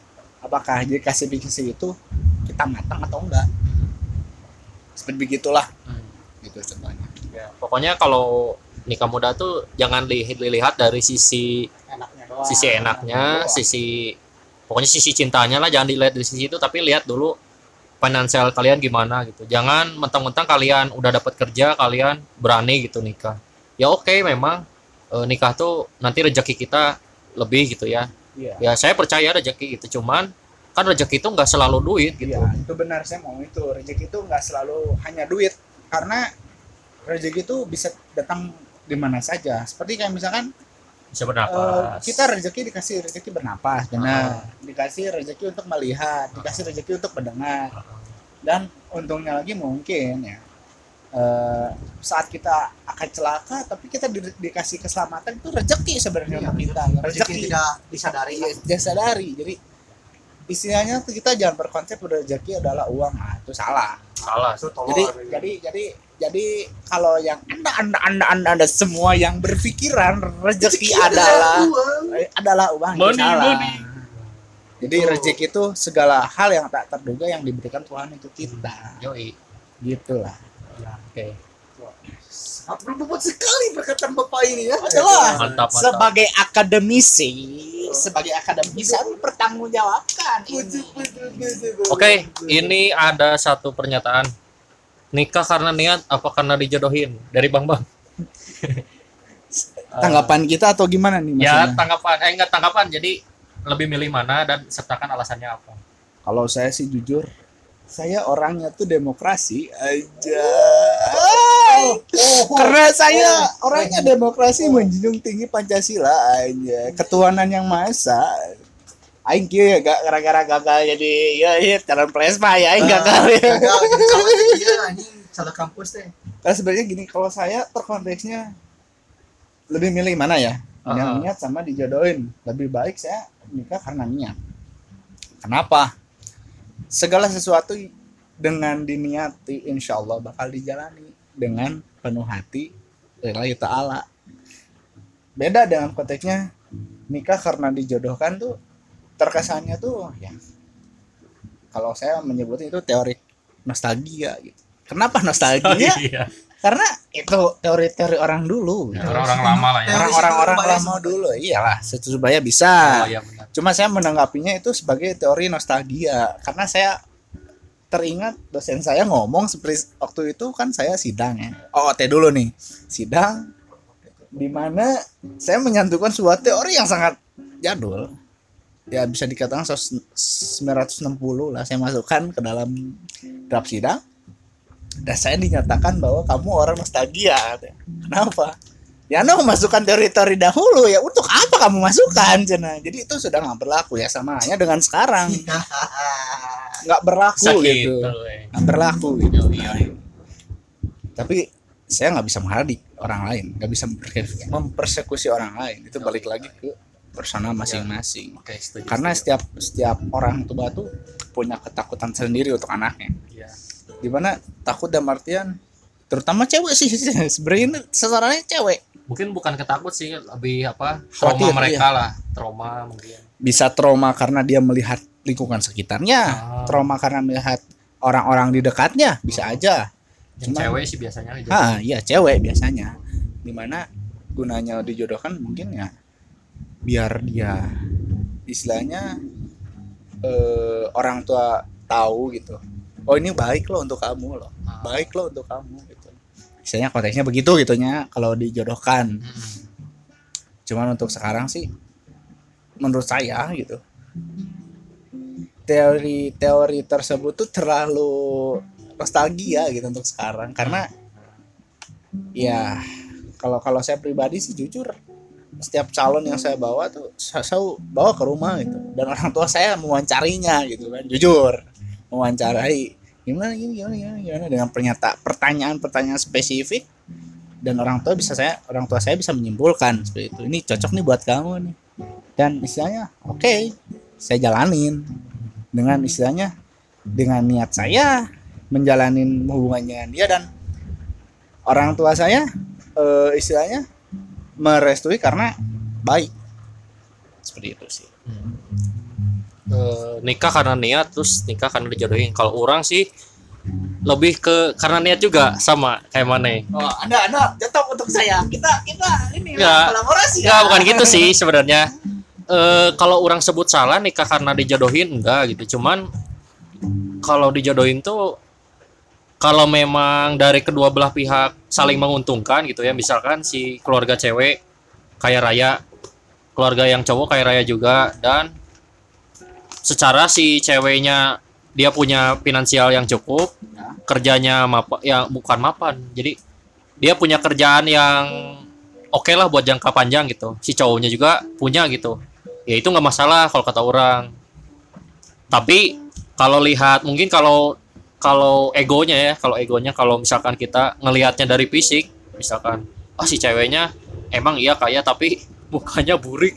apakah jadi kasih bisnis itu kita matang atau enggak, seperti begitulah. Hmm. Gitu sebenarnya. Ya, pokoknya kalau nikah muda tuh jangan dilihat, dilihat dari sisi Enaknya doang. sisi enaknya, Doang. sisi pokoknya sisi cintanya lah, jangan dilihat dari sisi itu, tapi lihat dulu finansial kalian gimana gitu. Jangan mentang-mentang kalian udah dapat kerja kalian berani gitu nikah. Ya oke, memang e, nikah tuh nanti rezeki kita lebih gitu ya. Iya. Ya saya percaya rezeki gitu, cuman kan rezeki itu nggak selalu duit gitu. Iya, itu benar, saya mau itu. Rezeki itu nggak selalu hanya duit, karena rezeki itu bisa datang di mana saja. Seperti kayak misalkan Bisa eh, bernapas. kita rezeki dikasih rezeki bernapas, benar. Dikasih rezeki untuk melihat, dikasih rezeki untuk mendengar. Dan untungnya lagi mungkin ya eh, saat kita akan celaka, tapi kita di, dikasih keselamatan, itu rezeki sebenarnya Iya, untuk kita. rezeki tidak disadari. Iya, dia sadari. Jadi istilahnya tuh kita jangan berkonsep rezeki adalah uang. Nah, itu salah. Salah. Itu tolol. Jadi jadi jadi jadi kalau yang anda anda anda anda, anda semua yang berpikiran rezeki adalah eh, adalah uang, itu Money, salah. money. Jadi rezeki itu segala hal yang tak terduga yang diberikan Tuhan untuk kita. Yoi. Gitulah. Oke. Berbobot sekali perkataan Bapak ini ya. Adalah Mantap, mantap. sebagai akademisi, sebagai akademisi harus bertanggungjawabkan. Oke, ini ada satu pernyataan. Nikah karena niat apa karena dijodohin? Dari Bang Bang. Tanggapan kita atau gimana nih Ya, maksudnya? tanggapan. Eh enggak tanggapan. Jadi lebih milih mana dan sertakan alasannya apa? Kalau saya sih jujur, saya orangnya tuh demokrasi aja. Karena saya orangnya demokrasi, menjunjung tinggi Pancasila aja. Ketuhanan yang Maha Esa. Aing kieu ya gak gara-gara gagal jadi ya ya calon presma ya aing gagal ya. Gagal jadi calon iya anjing salah kampus teh. Karena sebenarnya gini, kalau saya terkonteksnya lebih milih mana ya? Yang Uh-huh. niat sama dijodohin. Lebih baik saya nikah karena niat. Kenapa? Segala sesuatu dengan diniati insya Allah bakal dijalani dengan penuh hati lillahi ta'ala. Beda dengan konteksnya nikah karena dijodohkan tuh terkesannya tuh ya, kalau saya menyebutnya itu teori nostalgia gitu. Kenapa nostalgia? Iya. Karena itu teori-teori orang dulu. Ya, orang-orang lama lah ya. Orang-orang orang Surabaya lama dulu. Iyalah, Surabaya bisa. Oh iya benar. Cuma saya menanggapinya itu sebagai teori nostalgia karena saya teringat dosen saya ngomong seperti waktu itu kan saya sidang ya. O O T dulu nih. Sidang di mana saya menyatukan sebuah teori yang sangat jadul. Ya bisa dikatakan sembilan ratus enam puluh lah saya masukkan ke dalam draft sidang. Dan saya dinyatakan bahwa kamu orang nostalgia. Kenapa? Ya anda memasukkan teori-teori dahulu, ya untuk apa kamu masukkan cina? Jadi itu sudah nggak berlaku ya, sama hanya dengan sekarang nggak berlaku Sakit. gitu, eh. nggak berlaku gitu. Iya, iya. Tapi saya nggak bisa menghardik orang lain, nggak bisa memperse- mempersekusi orang lain. Itu balik lagi ke personal masing-masing. Oke, setuju. Karena setiap setiap orang tua tuh punya ketakutan sendiri untuk anaknya. Iya. Dimana takut dalam artian terutama cewek sih sebenarnya sasarannya cewek. Mungkin bukan ketakut sih, lebih apa? Khawatir, Trauma mereka iya. lah, trauma mungkin. Bisa trauma karena dia melihat lingkungan sekitarnya, Ah. trauma karena melihat orang-orang di dekatnya, bisa aja. Yang Cuma- cewek sih biasanya gitu. Ah, iya cewek biasanya. Dimana gunanya dijodohkan mungkin ya biar dia istilahnya eh, orang tua tahu gitu. Oh ini baik loh untuk kamu loh, Ah. baik loh untuk kamu gitu. Misalnya konteksnya begitu gitunya kalau dijodohkan. Mm-mm. Cuman untuk sekarang sih menurut saya gitu teori-teori tersebut tuh terlalu nostalgia gitu untuk sekarang karena ya kalau kalau saya pribadi sih jujur setiap calon yang saya bawa tuh saya, saya bawa ke rumah gitu dan orang tua saya mewawancarinya gitu kan jujur mewawancarai gimana gini gimana gimana gimana dengan pernyataan pertanyaan-pertanyaan spesifik dan orang tua bisa saya orang tua saya bisa menyimpulkan seperti itu ini cocok nih buat kamu nih dan istilahnya oke okay, saya jalanin dengan istilahnya dengan niat saya menjalanin hubungannya dia dan orang tua saya eh, istilahnya merestui karena baik seperti itu sih. Hmm. eh, nikah karena niat, terus nikah karena dijodohin. Kalau orang sih lebih ke karena niat juga, sama kayak mana. Oh, Anda Anda jatuh untuk saya. Kita kita ini Nggak. kolaborasi Enggak, ya. bukan gitu sih sebenarnya. Eh kalau orang sebut salah nikah karena dijodohin enggak gitu. Cuman kalau dijodohin tuh kalau memang dari kedua belah pihak saling menguntungkan gitu ya. Misalkan si keluarga cewek kaya raya, keluarga yang cowok kaya raya juga, dan secara si ceweknya dia punya finansial yang cukup, kerjanya mapa, ya bukan mapan. Jadi dia punya kerjaan yang oke lah buat jangka panjang gitu. Si cowoknya juga punya gitu. Ya itu nggak masalah kalau kata orang. Tapi kalau lihat mungkin kalau kalau egonya ya, kalau egonya kalau misalkan kita ngelihatnya dari fisik, misalkan ah si ceweknya emang iya kaya tapi mukanya burik.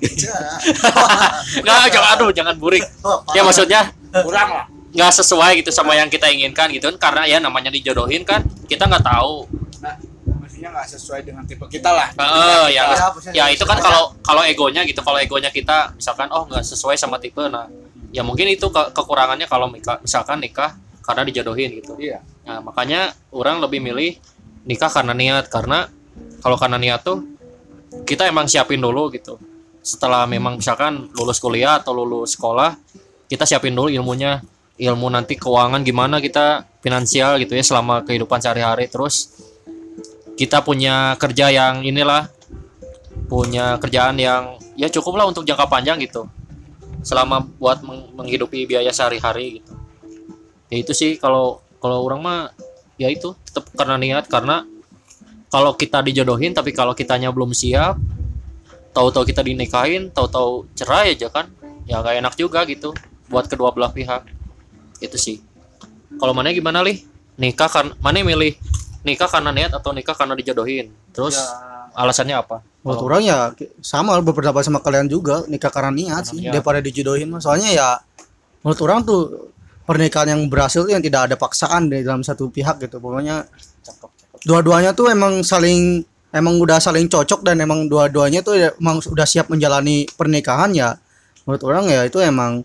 Nggak, jangan aduh jangan burik. Ya maksudnya Kurang lah. nggak sesuai gitu sama yang kita inginkan gitu kan, karena ya namanya dijodohin kan kita nggak tahu. Nah, maksudnya nggak sesuai dengan tipe kita lah. Heeh, ya Kita- ya itu kan kalau kalau egonya gitu, kalau egonya kita misalkan oh nggak sesuai sama tipe, nah ya mungkin itu ke- kekurangannya kalau mika- misalkan nikah karena dijodohin gitu. Iya. Nah makanya orang lebih milih nikah karena niat, karena kalau karena niat tuh kita emang siapin dulu gitu. Setelah memang misalkan lulus kuliah atau lulus sekolah, kita siapin dulu ilmunya, ilmu nanti keuangan gimana kita finansial gitu ya selama kehidupan sehari-hari. Terus kita punya kerja yang inilah, punya kerjaan yang ya cukup lah untuk jangka panjang gitu, selama buat meng- menghidupi biaya sehari-hari gitu. Ya itu sih kalau kalau orang mah ya itu tetap karena niat, karena kalau kita dijodohin tapi kalau kitanya belum siap, tahu-tahu kita dinikahin, tahu-tahu cerai aja kan, ya gak enak juga gitu buat kedua belah pihak. Itu sih. Kalau mana gimana Lih? Nikah kan mana milih nikah karena niat atau nikah karena dijodohin? Terus alasannya apa? Menurut orang ya sama berpendapat sama kalian juga, nikah karena niat Karena sih niat. daripada dijodohin mah. Soalnya ya menurut orang tuh pernikahan yang berhasil tuh yang tidak ada paksaan di dalam satu pihak gitu. Pokoknya dua-duanya tuh emang saling emang udah saling cocok dan emang dua-duanya tuh ya emang udah siap menjalani pernikahan ya. Menurut orang ya itu emang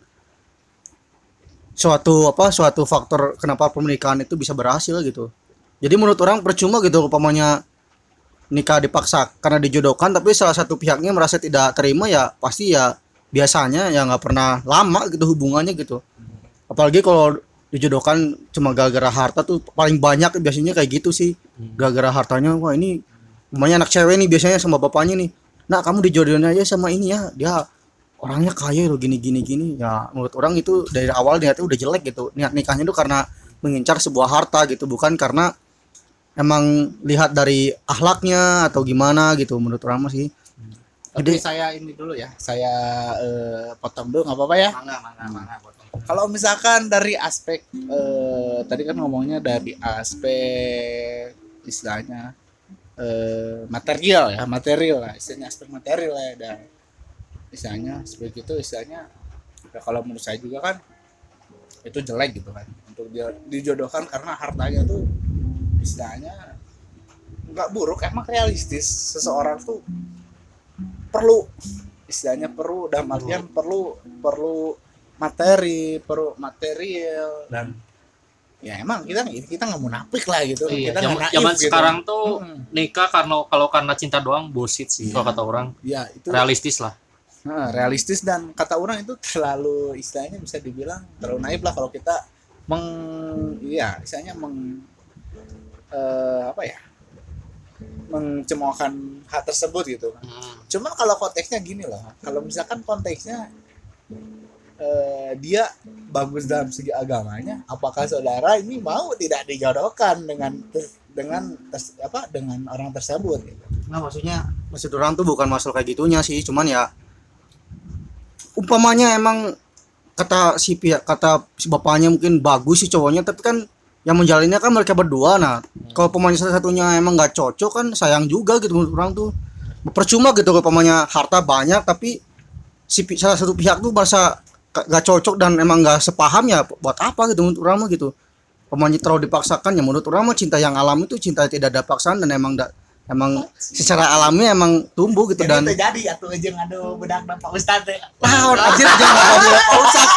suatu apa suatu faktor kenapa pernikahan itu bisa berhasil gitu. Jadi menurut orang percuma gitu umpamanya nikah dipaksa karena dijodohkan tapi salah satu pihaknya merasa tidak terima, ya pasti ya biasanya ya nggak pernah lama gitu hubungannya gitu. Apalagi kalau dijodohkan cuma gara-gara harta tuh paling banyak biasanya kayak gitu sih. Gara-gara hartanya, wah ini namanya anak cewek nih biasanya sama bapaknya nih, nah kamu dijodohin aja sama ini ya, dia orangnya kaya loh gini gini gini. Ya menurut orang itu dari awal niatnya udah jelek gitu. Niat nikahnya itu karena mengincar sebuah harta gitu, bukan karena emang lihat dari akhlaknya atau gimana gitu menurut orang mah sih. Jadi Jadi- saya ini dulu ya, saya eh, potong dulu nggak apa-apa ya. Mangga mangga mangga potong. Kalau misalkan dari aspek eh, tadi kan ngomongnya dari aspek istilahnya eh, material ya, material lah, istilahnya aspek material ya, dan istilahnya seperti itu istilahnya. Ya, kalau menurut saya juga kan itu jelek gitu kan untuk dia dijodohkan karena hartanya tuh istilahnya nggak buruk, emang realistis seseorang tuh perlu istilahnya perlu dalam artian perlu perlu materi, perlu material, dan ya emang kita kita nggak munafik lah gitu. Iya, Kita nggak zaman, naif zaman gitu. sekarang tuh Hmm. nikah karena kalau karena cinta doang bullshit sih Iya. kalau kata orang. Ya itu Realistis lah. Nah, realistis, dan kata orang itu terlalu istilahnya bisa dibilang terlalu naif lah kalau kita meng iya istilahnya meng eh, apa ya mencemoohkan hal tersebut gitu. Hmm. Cuman kalau konteksnya gini loh, kalau misalkan konteksnya eh, dia bagus dalam segi agamanya, apakah saudara ini mau tidak dijodohkan dengan dengan tes- apa dengan orang tersebut gitu. Nah maksudnya maksud orang tuh bukan masalah kayak gitunya sih, cuman ya umpamanya emang kata si pihak kata si bapaknya mungkin bagus sih cowoknya, tapi kan yang menjalinnya kan mereka berdua. Nah kalau pemain salah satunya emang nggak cocok kan sayang juga gitu menurut orang tuh. Percuma gitu kalau pemainnya harta banyak tapi si pi- salah satu pihak tuh merasa ka- nggak cocok dan emang nggak sepaham, ya buat apa gitu menurut orang mah gitu. Pemainnya terlalu dipaksakan, ya menurut orang mah cinta yang alami itu cinta yang tidak ada paksaan dan emang da, emang secara alami emang tumbuh gitu. Jadi Dan terjadi atuh jeung adu bedak dan Pak Ustad teh. ah anjir jangan ngomong Pak Ustad.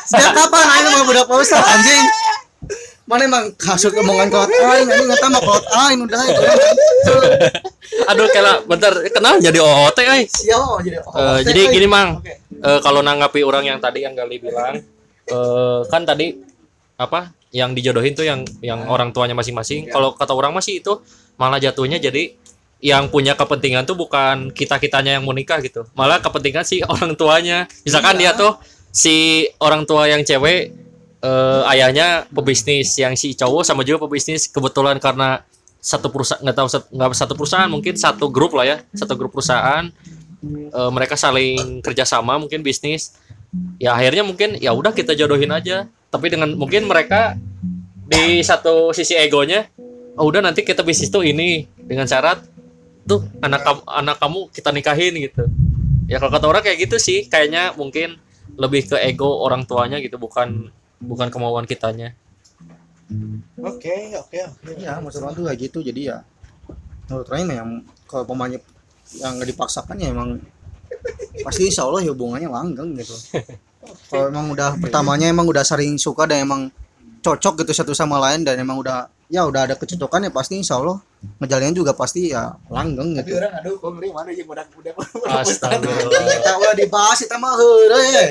Sejak kapan aing mah budak Pak Ustad anjing? Mana emang kasut omongan kolot aing anjing ngata mah kolot aing udah itu. Aduh kela bentar kenal jadi O O T euy. Sial jadi. Eh, jadi gini Mang. Eh, kalau nanggapi orang yang tadi yang Gali bilang eh, kan tadi apa yang dijodohin tuh yang yang orang tuanya masing-masing. Kalau kata orang masih itu malah jatuhnya jadi yang punya kepentingan tuh bukan kita-kitanya yang mau nikah gitu. Malah kepentingan si orang tuanya. Misalkan dia tuh si orang tua yang cewek eh, ayahnya pebisnis, yang si cowok sama juga pebisnis, kebetulan karena satu perusahaan nggak tahu nggak satu perusahaan mungkin satu grup lah ya, satu grup perusahaan eh, mereka saling kerjasama mungkin bisnis. Ya akhirnya mungkin ya udah kita jodohin aja. Tapi dengan mungkin mereka di satu sisi egonya, oh udah nanti kita bisnis tuh ini dengan syarat tuh anak kamu anak kamu kita nikahin gitu. Ya kalau kata orang kayak gitu sih kayaknya mungkin lebih ke ego orang tuanya gitu, bukan bukan kemauan kitanya. Oke, oke, oke. Iya, maksud orang tuh kayak gitu jadi ya. Menurut Rain yang kalau pemainnya yang nggak dipaksakan ya emang pasti insya Allah ya hubungannya langgeng gitu. Kalau emang udah pertamanya emang udah sering suka dan emang cocok gitu satu sama lain dan emang udah ya udah ada kecocokan ya pasti insya Allah ngejalannya juga pasti ya langgeng Tapi gitu. orang aduh kok ngeri mana yang udah udah Astagfirullah. Kita udah dibahas kita mah heureuy.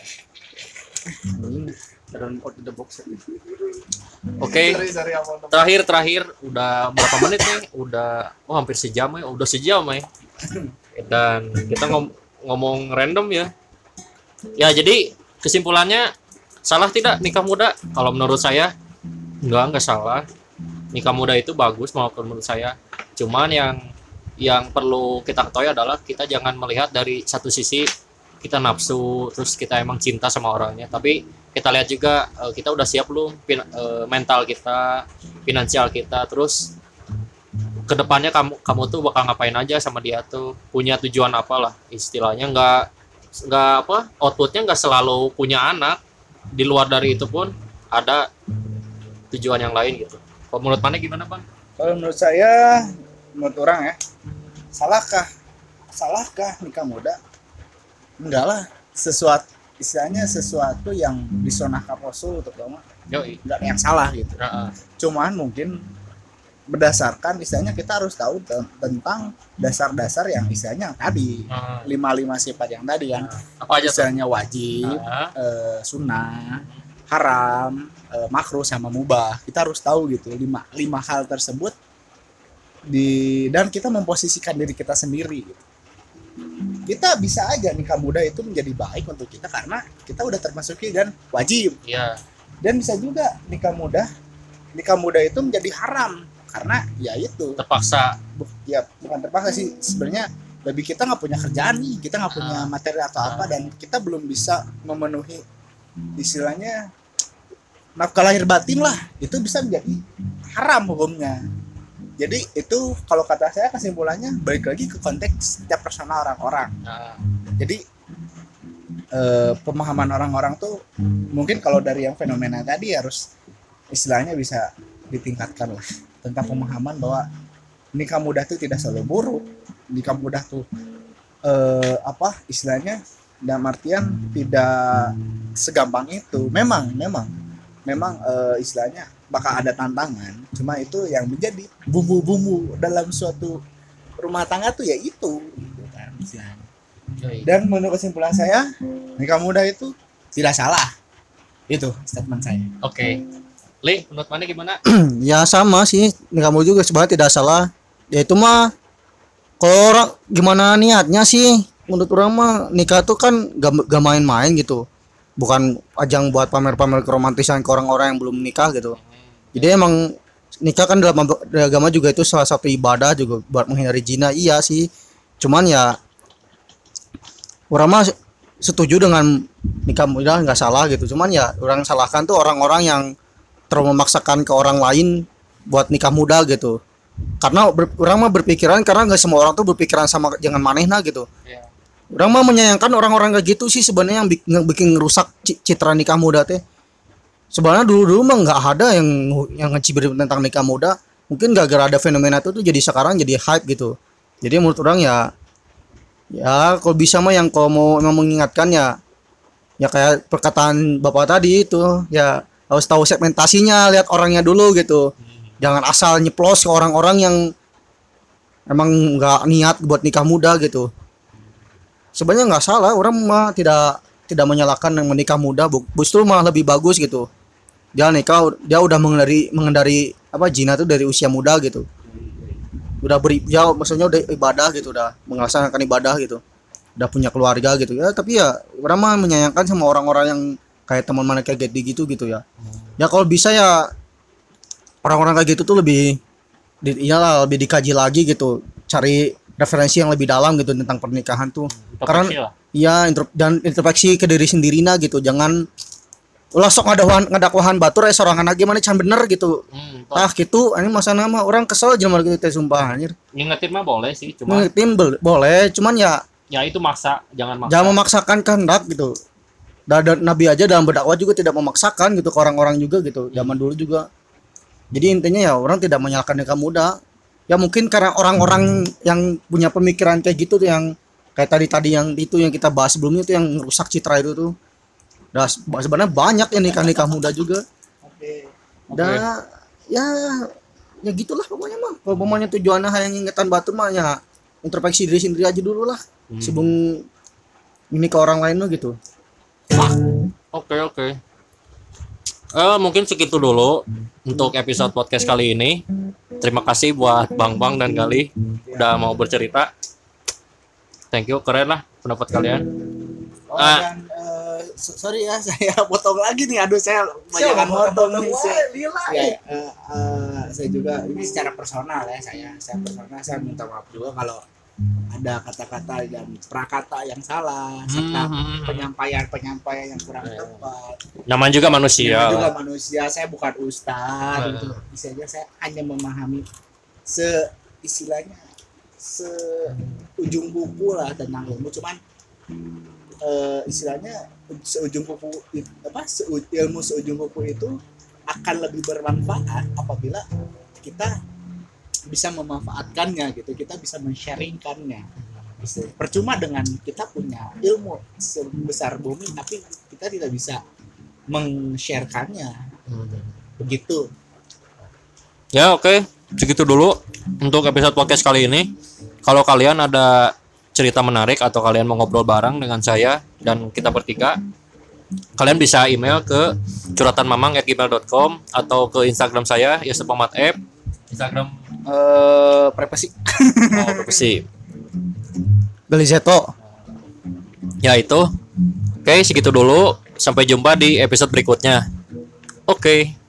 Dan out the box. Oke. Terakhir terakhir udah berapa menit nih? Udah oh hampir sejam ya. Udah sejam ya. Dan kita ngom ngomong random ya. Ya jadi kesimpulannya salah tidak nikah muda? Kalau menurut saya enggak enggak salah. Nikah muda itu bagus maupun menurut saya. Cuman yang yang perlu kita ketahui adalah kita jangan melihat dari satu sisi kita nafsu terus kita emang cinta sama orangnya, tapi kita lihat juga uh, kita udah siap belum pin, uh, mental kita, finansial kita, terus kedepannya kamu kamu tuh bakal ngapain aja sama dia tuh, punya tujuan apa lah istilahnya, nggak nggak apa outputnya nggak selalu punya anak, di luar dari itu pun ada tujuan yang lain gitu. Kalau menurut mana gimana Bang? Kalau menurut saya, menurut orang ya, salahkah salahkah nikah muda? Enggak lah, sesuatu istilahnya sesuatu yang disonah Rasul terutama Yoi. enggak ada yang salah gitu. Nah, Cuman mungkin berdasarkan istilahnya kita harus tahu te- tentang dasar-dasar yang istilahnya yang tadi uh, lima lima sifat yang tadi kan, apa aja tuh? istilahnya wajib, Uh, eh, sunnah, haram, eh, makruh sama mubah. Kita harus tahu gitu lima lima hal tersebut di dan kita memposisikan diri kita sendiri gitu. Kita bisa aja nikah muda itu menjadi baik untuk kita karena kita udah termasuki dan wajib, Iya. dan bisa juga nikah muda nikah muda itu menjadi haram karena ya itu Terpaksa. bu- ya bukan terpaksa sih sebenarnya, lebih kita nggak punya kerjaan nih, kita nggak punya Ah. materi atau apa, dan kita belum bisa memenuhi istilahnya nafkah lahir batin lah, itu bisa menjadi haram hukumnya. Jadi itu kalau kata saya kesimpulannya balik lagi ke konteks setiap personal orang-orang. Nah, Jadi eh, pemahaman orang-orang tuh mungkin kalau dari yang fenomena tadi harus istilahnya bisa ditingkatkan lah tentang pemahaman bahwa nikah muda tuh tidak selalu buruk. Nikah muda tuh eh, apa istilahnya dalam artian tidak segampang itu. Memang memang memang eh, istilahnya bakal ada tantangan, cuma itu yang menjadi bumbu-bumbu dalam suatu rumah tangga tuh ya itu gitu kan istilahnya. yoi. Dan menurut kesimpulan saya, nikah muda itu tidak salah. Itu statement saya. Oke. Li, menurut mana gimana? Ya sama sih, kamu juga sebenarnya tidak salah. Ya itu mah kalau orang gimana niatnya sih, menurut orang mah nikah tuh kan gak, gak main-main gitu. Bukan ajang buat pamer-pamer keromantisan ke orang-orang yang belum nikah gitu. Jadi emang nikah kan dalam agama juga itu salah satu ibadah juga buat menghindari zina, iya sih. Cuman ya orang mah setuju dengan nikah muda nggak salah gitu. Cuman ya orang salahkan tuh orang-orang yang terlalu memaksakan ke orang lain buat nikah muda gitu. Karena ber, orang mah berpikiran karena nggak semua orang tuh berpikiran sama jangan manehna gitu. Iya. Orang mah menyayangkan orang-orang kayak gitu sih sebenarnya yang bikin, yang bikin ngerusak ci- citra nikah muda teh. Sebenarnya dulu-dulu mah nggak ada yang yang ngecibir tentang nikah muda. Mungkin gara-gara ada fenomena itu tuh jadi sekarang jadi hype gitu. Jadi menurut orang ya ya kalau bisa mah yang kalau mau emang mengingatkan ya Ya kayak perkataan bapak tadi itu, ya harus tahu segmentasinya, lihat orangnya dulu gitu. Jangan asal nyeplos ke orang-orang yang emang nggak niat buat nikah muda gitu. Sebenarnya nggak salah, orang mah tidak tidak menyalahkan yang menikah muda, bu- justru malah lebih bagus gitu. Dia nikah, dia udah mengendari mengendari apa zina tuh dari usia muda gitu. Udah beri, ya maksudnya udah ibadah gitu, udah melaksanakan ibadah gitu, udah punya keluarga gitu ya. Tapi ya orang mah menyayangkan sama orang-orang yang kayak teman mana kayak gitu gitu gitu ya. Ya kalau bisa ya orang-orang kayak gitu tuh lebih di, iyalah lebih dikaji lagi gitu, cari referensi yang lebih dalam gitu tentang pernikahan tuh. Karena Introspeksi lah. iya intro, dan introspeksi ke diri sendiri nah gitu, jangan ulah sok ngadawan ngadakwahan batur eh sorangan lagi mana can bener gitu. Hmm, Tah gitu ini masa nama orang kesel jelema gitu teh sumpah anjir. ngingetin mah boleh sih, cuma Ngingetin bel- boleh, cuman ya ya itu maksa, jangan maksa. jangan memaksakan kehendak gitu. Dan, dan Nabi aja dalam berdakwah juga tidak memaksakan gitu ke orang-orang juga gitu. Zaman dulu juga. Jadi intinya ya orang tidak menyalahkan nikah muda. Ya mungkin karena orang-orang yang punya pemikiran kayak gitu tuh yang kayak tadi-tadi yang itu yang kita bahas sebelumnya itu yang merusak citra itu tuh. Dah sebenarnya banyak yang nikah-nikah muda juga. Oke. Dah ya ya gitulah pokoknya mah. Kalau pokoknya tujuannya hanya ingetan batu mah ya introspeksi diri sendiri aja dulu lah. Hmm. Sebelum ini ke orang lain lo gitu. Oke oke. Eh mungkin segitu dulu untuk episode podcast kali ini. Terima kasih buat Bang Bang dan Gali udah mau bercerita. Thank you, keren lah pendapat kalian. Oh, Ah. dan eh, so- sorry ya saya potong lagi nih. Aduh saya banyak potong nih. Saya, ya, eh, eh, saya juga ini secara personal ya saya. Saya personal saya minta maaf juga kalau ada kata-kata dan prakata yang salah serta Hmm. penyampaian-penyampaian yang kurang tepat. Namanya juga manusia. Saya juga manusia, saya bukan ustaz Hmm. gitu. Bisa aja saya hanya memahami se istilahnya se ujung kuku lah tentang ilmu, cuman eh, istilahnya seujung kuku it- apa se, ilmu seujung kuku itu akan lebih bermanfaat apabila kita bisa memanfaatkannya gitu, kita bisa men-sharingkannya. Bisa- percuma dengan kita punya ilmu sebesar bumi tapi kita tidak bisa meng-sharekannya begitu. Ya oke, segitu dulu untuk episode podcast kali ini. Kalau kalian ada cerita menarik atau kalian mau ngobrol bareng dengan saya dan kita bertiga, kalian bisa email ke curhatanmamang at gmail dot com atau ke Instagram saya yosepamatab. Instagram Eh privasi. mau profesi. Galizeto. Ya itu. Oke, segitu dulu. Sampai jumpa di episode berikutnya. Oke.